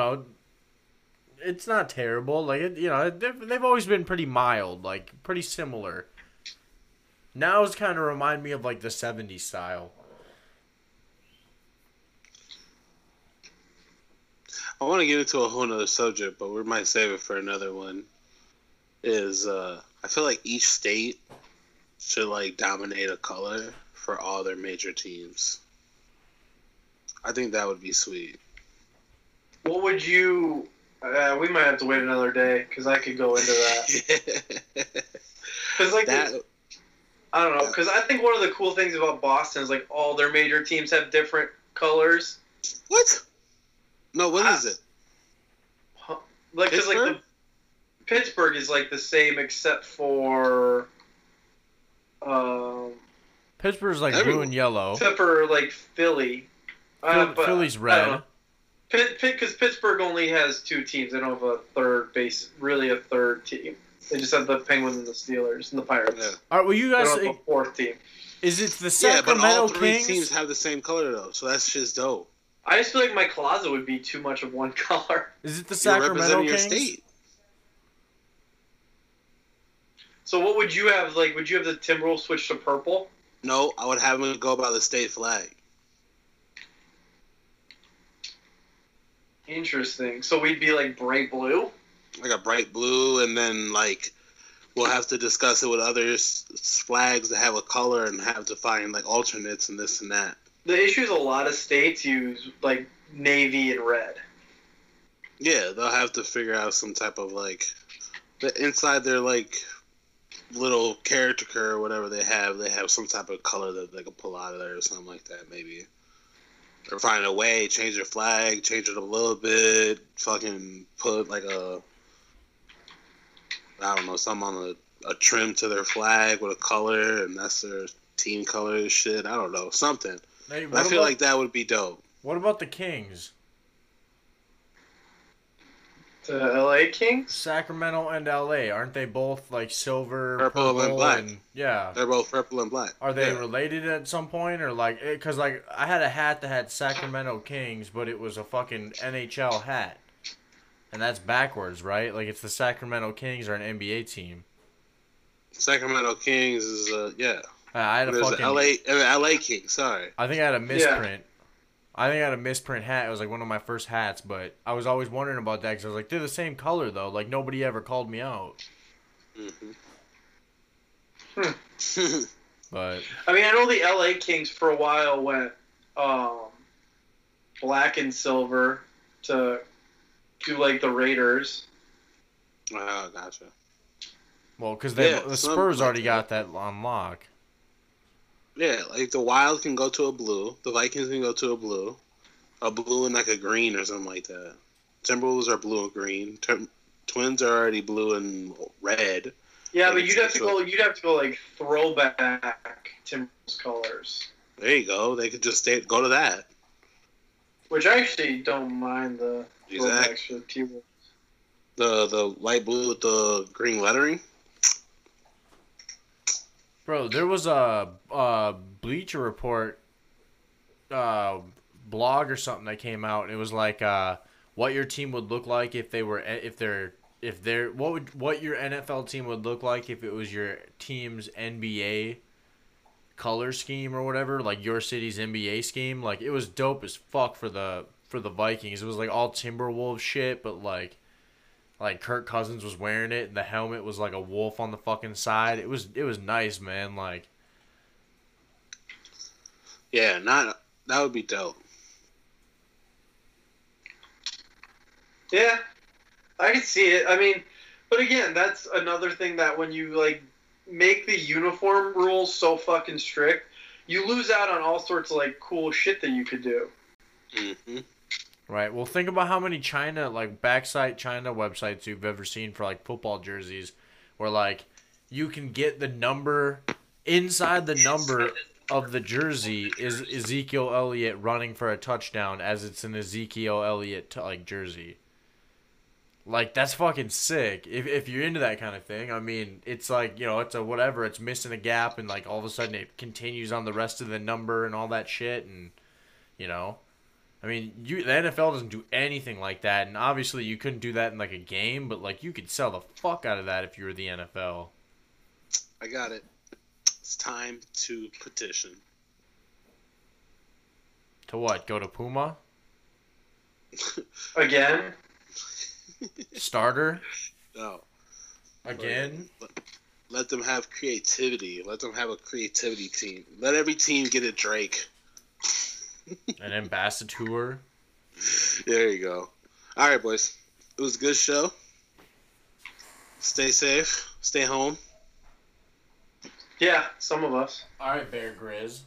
it's not terrible. Like they've always been pretty mild, like pretty similar. Now it's kind of remind me of like the 70s style. I want to get into a whole nother subject, but we might save it for another one. I feel like each state should like dominate a color for all their major teams. I think that would be sweet. What would you... we might have to wait another day, because I could go into that. Because, like, That I don't know, because I think one of the cool things about Boston is, like, all their major teams have different colors. what? No, what is it? Like, because, like, Pittsburgh? Pittsburgh is, like, the same except for... Pittsburgh's like blue Everyone. and yellow. except for, like, Philly. But Philly's I red. don't know. Because Pittsburgh only has two teams. They don't have a third team. They just have the Penguins and the Steelers and the Pirates. Yeah. All right, well, you They guys, don't have a fourth team. is it the Yeah, but Sacramento all three Kings? teams have the same color though, so that's just dope. I just feel like my closet would be too much of one color. Is it the You're Sacramento representing your Kings? state. So what would you have? Like, would you have the Timberwolves switch to purple? No, I would have them go by the state flag. Interesting. So we'd be like bright blue? Like a bright blue, and then like we'll have to discuss it with other flags that have a color and have to find like alternates and this and that. The issue is a lot of states use like navy and red. Yeah, they'll have to figure out some type of like inside their like little character or whatever they have some type of color that they can pull out of there or something like that maybe. Or find a way, change their flag, change it a little bit, fucking put like something on a trim to their flag with a color, and that's their team color and shit. I don't know, something. Hey, I feel like that would be dope. What about the Kings? The LA Kings? Sacramento and LA, aren't they both like silver, Purple and black. yeah. They're both purple and black. Are they Yeah. related at some point, or like, because like I had a hat that had Sacramento Kings, but it was a fucking NHL hat, and that's backwards, right? Like it's the Sacramento Kings are an NBA team. Sacramento Kings is yeah. I had a There's fucking LA Kings. Sorry. I think I had a misprint. I think I had a misprint hat. It was like one of my first hats, but I was always wondering about that because I was like, they're the same color though. Like nobody ever called me out. Mm-hmm. But I mean, I know the LA Kings for a while went black and silver to do like the Raiders. Oh, gotcha. well, because Yeah, the some- Spurs already got that on lock. Yeah, like the Wild can go to a blue, the Vikings can go to a blue and like a green or something like that. Timberwolves are blue and green. Twins are already blue and red. Yeah, Like, but you'd have to so- go. You'd have to go like throwback Timberwolves colors, There you go. They could just go to that. which I actually don't mind the throwbacks Exactly. for the Timberwolves. The light blue with the green lettering. Bro, there was a Bleacher Report blog or something that came out. It was like what your team would look like if they're what your NFL team would look like if it was your team's NBA color scheme or whatever, like your city's NBA scheme. Like it was dope as fuck for the Vikings. It was like all Timberwolves shit, but like Kirk Cousins was wearing it and the helmet was like a wolf on the fucking side. It was nice, man. Like Yeah, that would be dope. Yeah, I can see it. I mean, but again, that's another thing that when you like make the uniform rules so fucking strict, you lose out on all sorts of like cool shit that you could do. Mm-hmm. Right. Well, think about how many China, like backside China websites you've ever seen for like football jerseys, where like you can get the number inside the number of the jersey is Ezekiel Elliott running for a touchdown as it's an Ezekiel Elliott like jersey. Like that's fucking sick. If you're into that kind of thing, I mean, it's like, you know, it's a whatever, it's missing a gap and like all of a sudden it continues on the rest of the number and all that shit and you know. I mean, the NFL doesn't do anything like that, and obviously you couldn't do that in like a game, but like you could sell the fuck out of that if you were the NFL. I got it. It's time to petition. To what? Go to Puma? Again? Starter? No. Again? Let them have creativity. Let them have a creativity team. Let every team get a Drake. An ambassador? There you go. All right, boys. It was a good show. Stay safe. Stay home. Yeah, some of us. All right, Bear Grizz.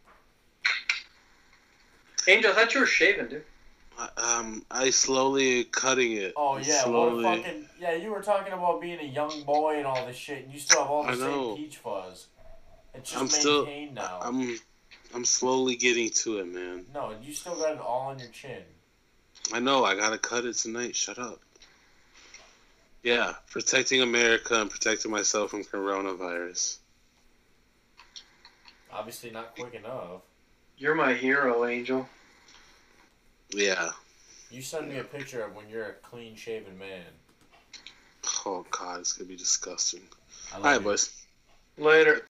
Angel, I thought you were shaving, dude. I slowly cutting it. Oh yeah, slowly. what a fucking you were talking about being a young boy and all this shit, and you still have all the same peach fuzz. It's just maintained now. I'm slowly getting to it, man. No, you still got it all on your chin. I know. I gotta cut it tonight. Shut up. Yeah, protecting America and protecting myself from coronavirus. Obviously not quick enough. You're my hero, Angel. Yeah. You send me a picture of when you're a clean-shaven man. Oh, God, it's gonna be disgusting. All right, boys. Later.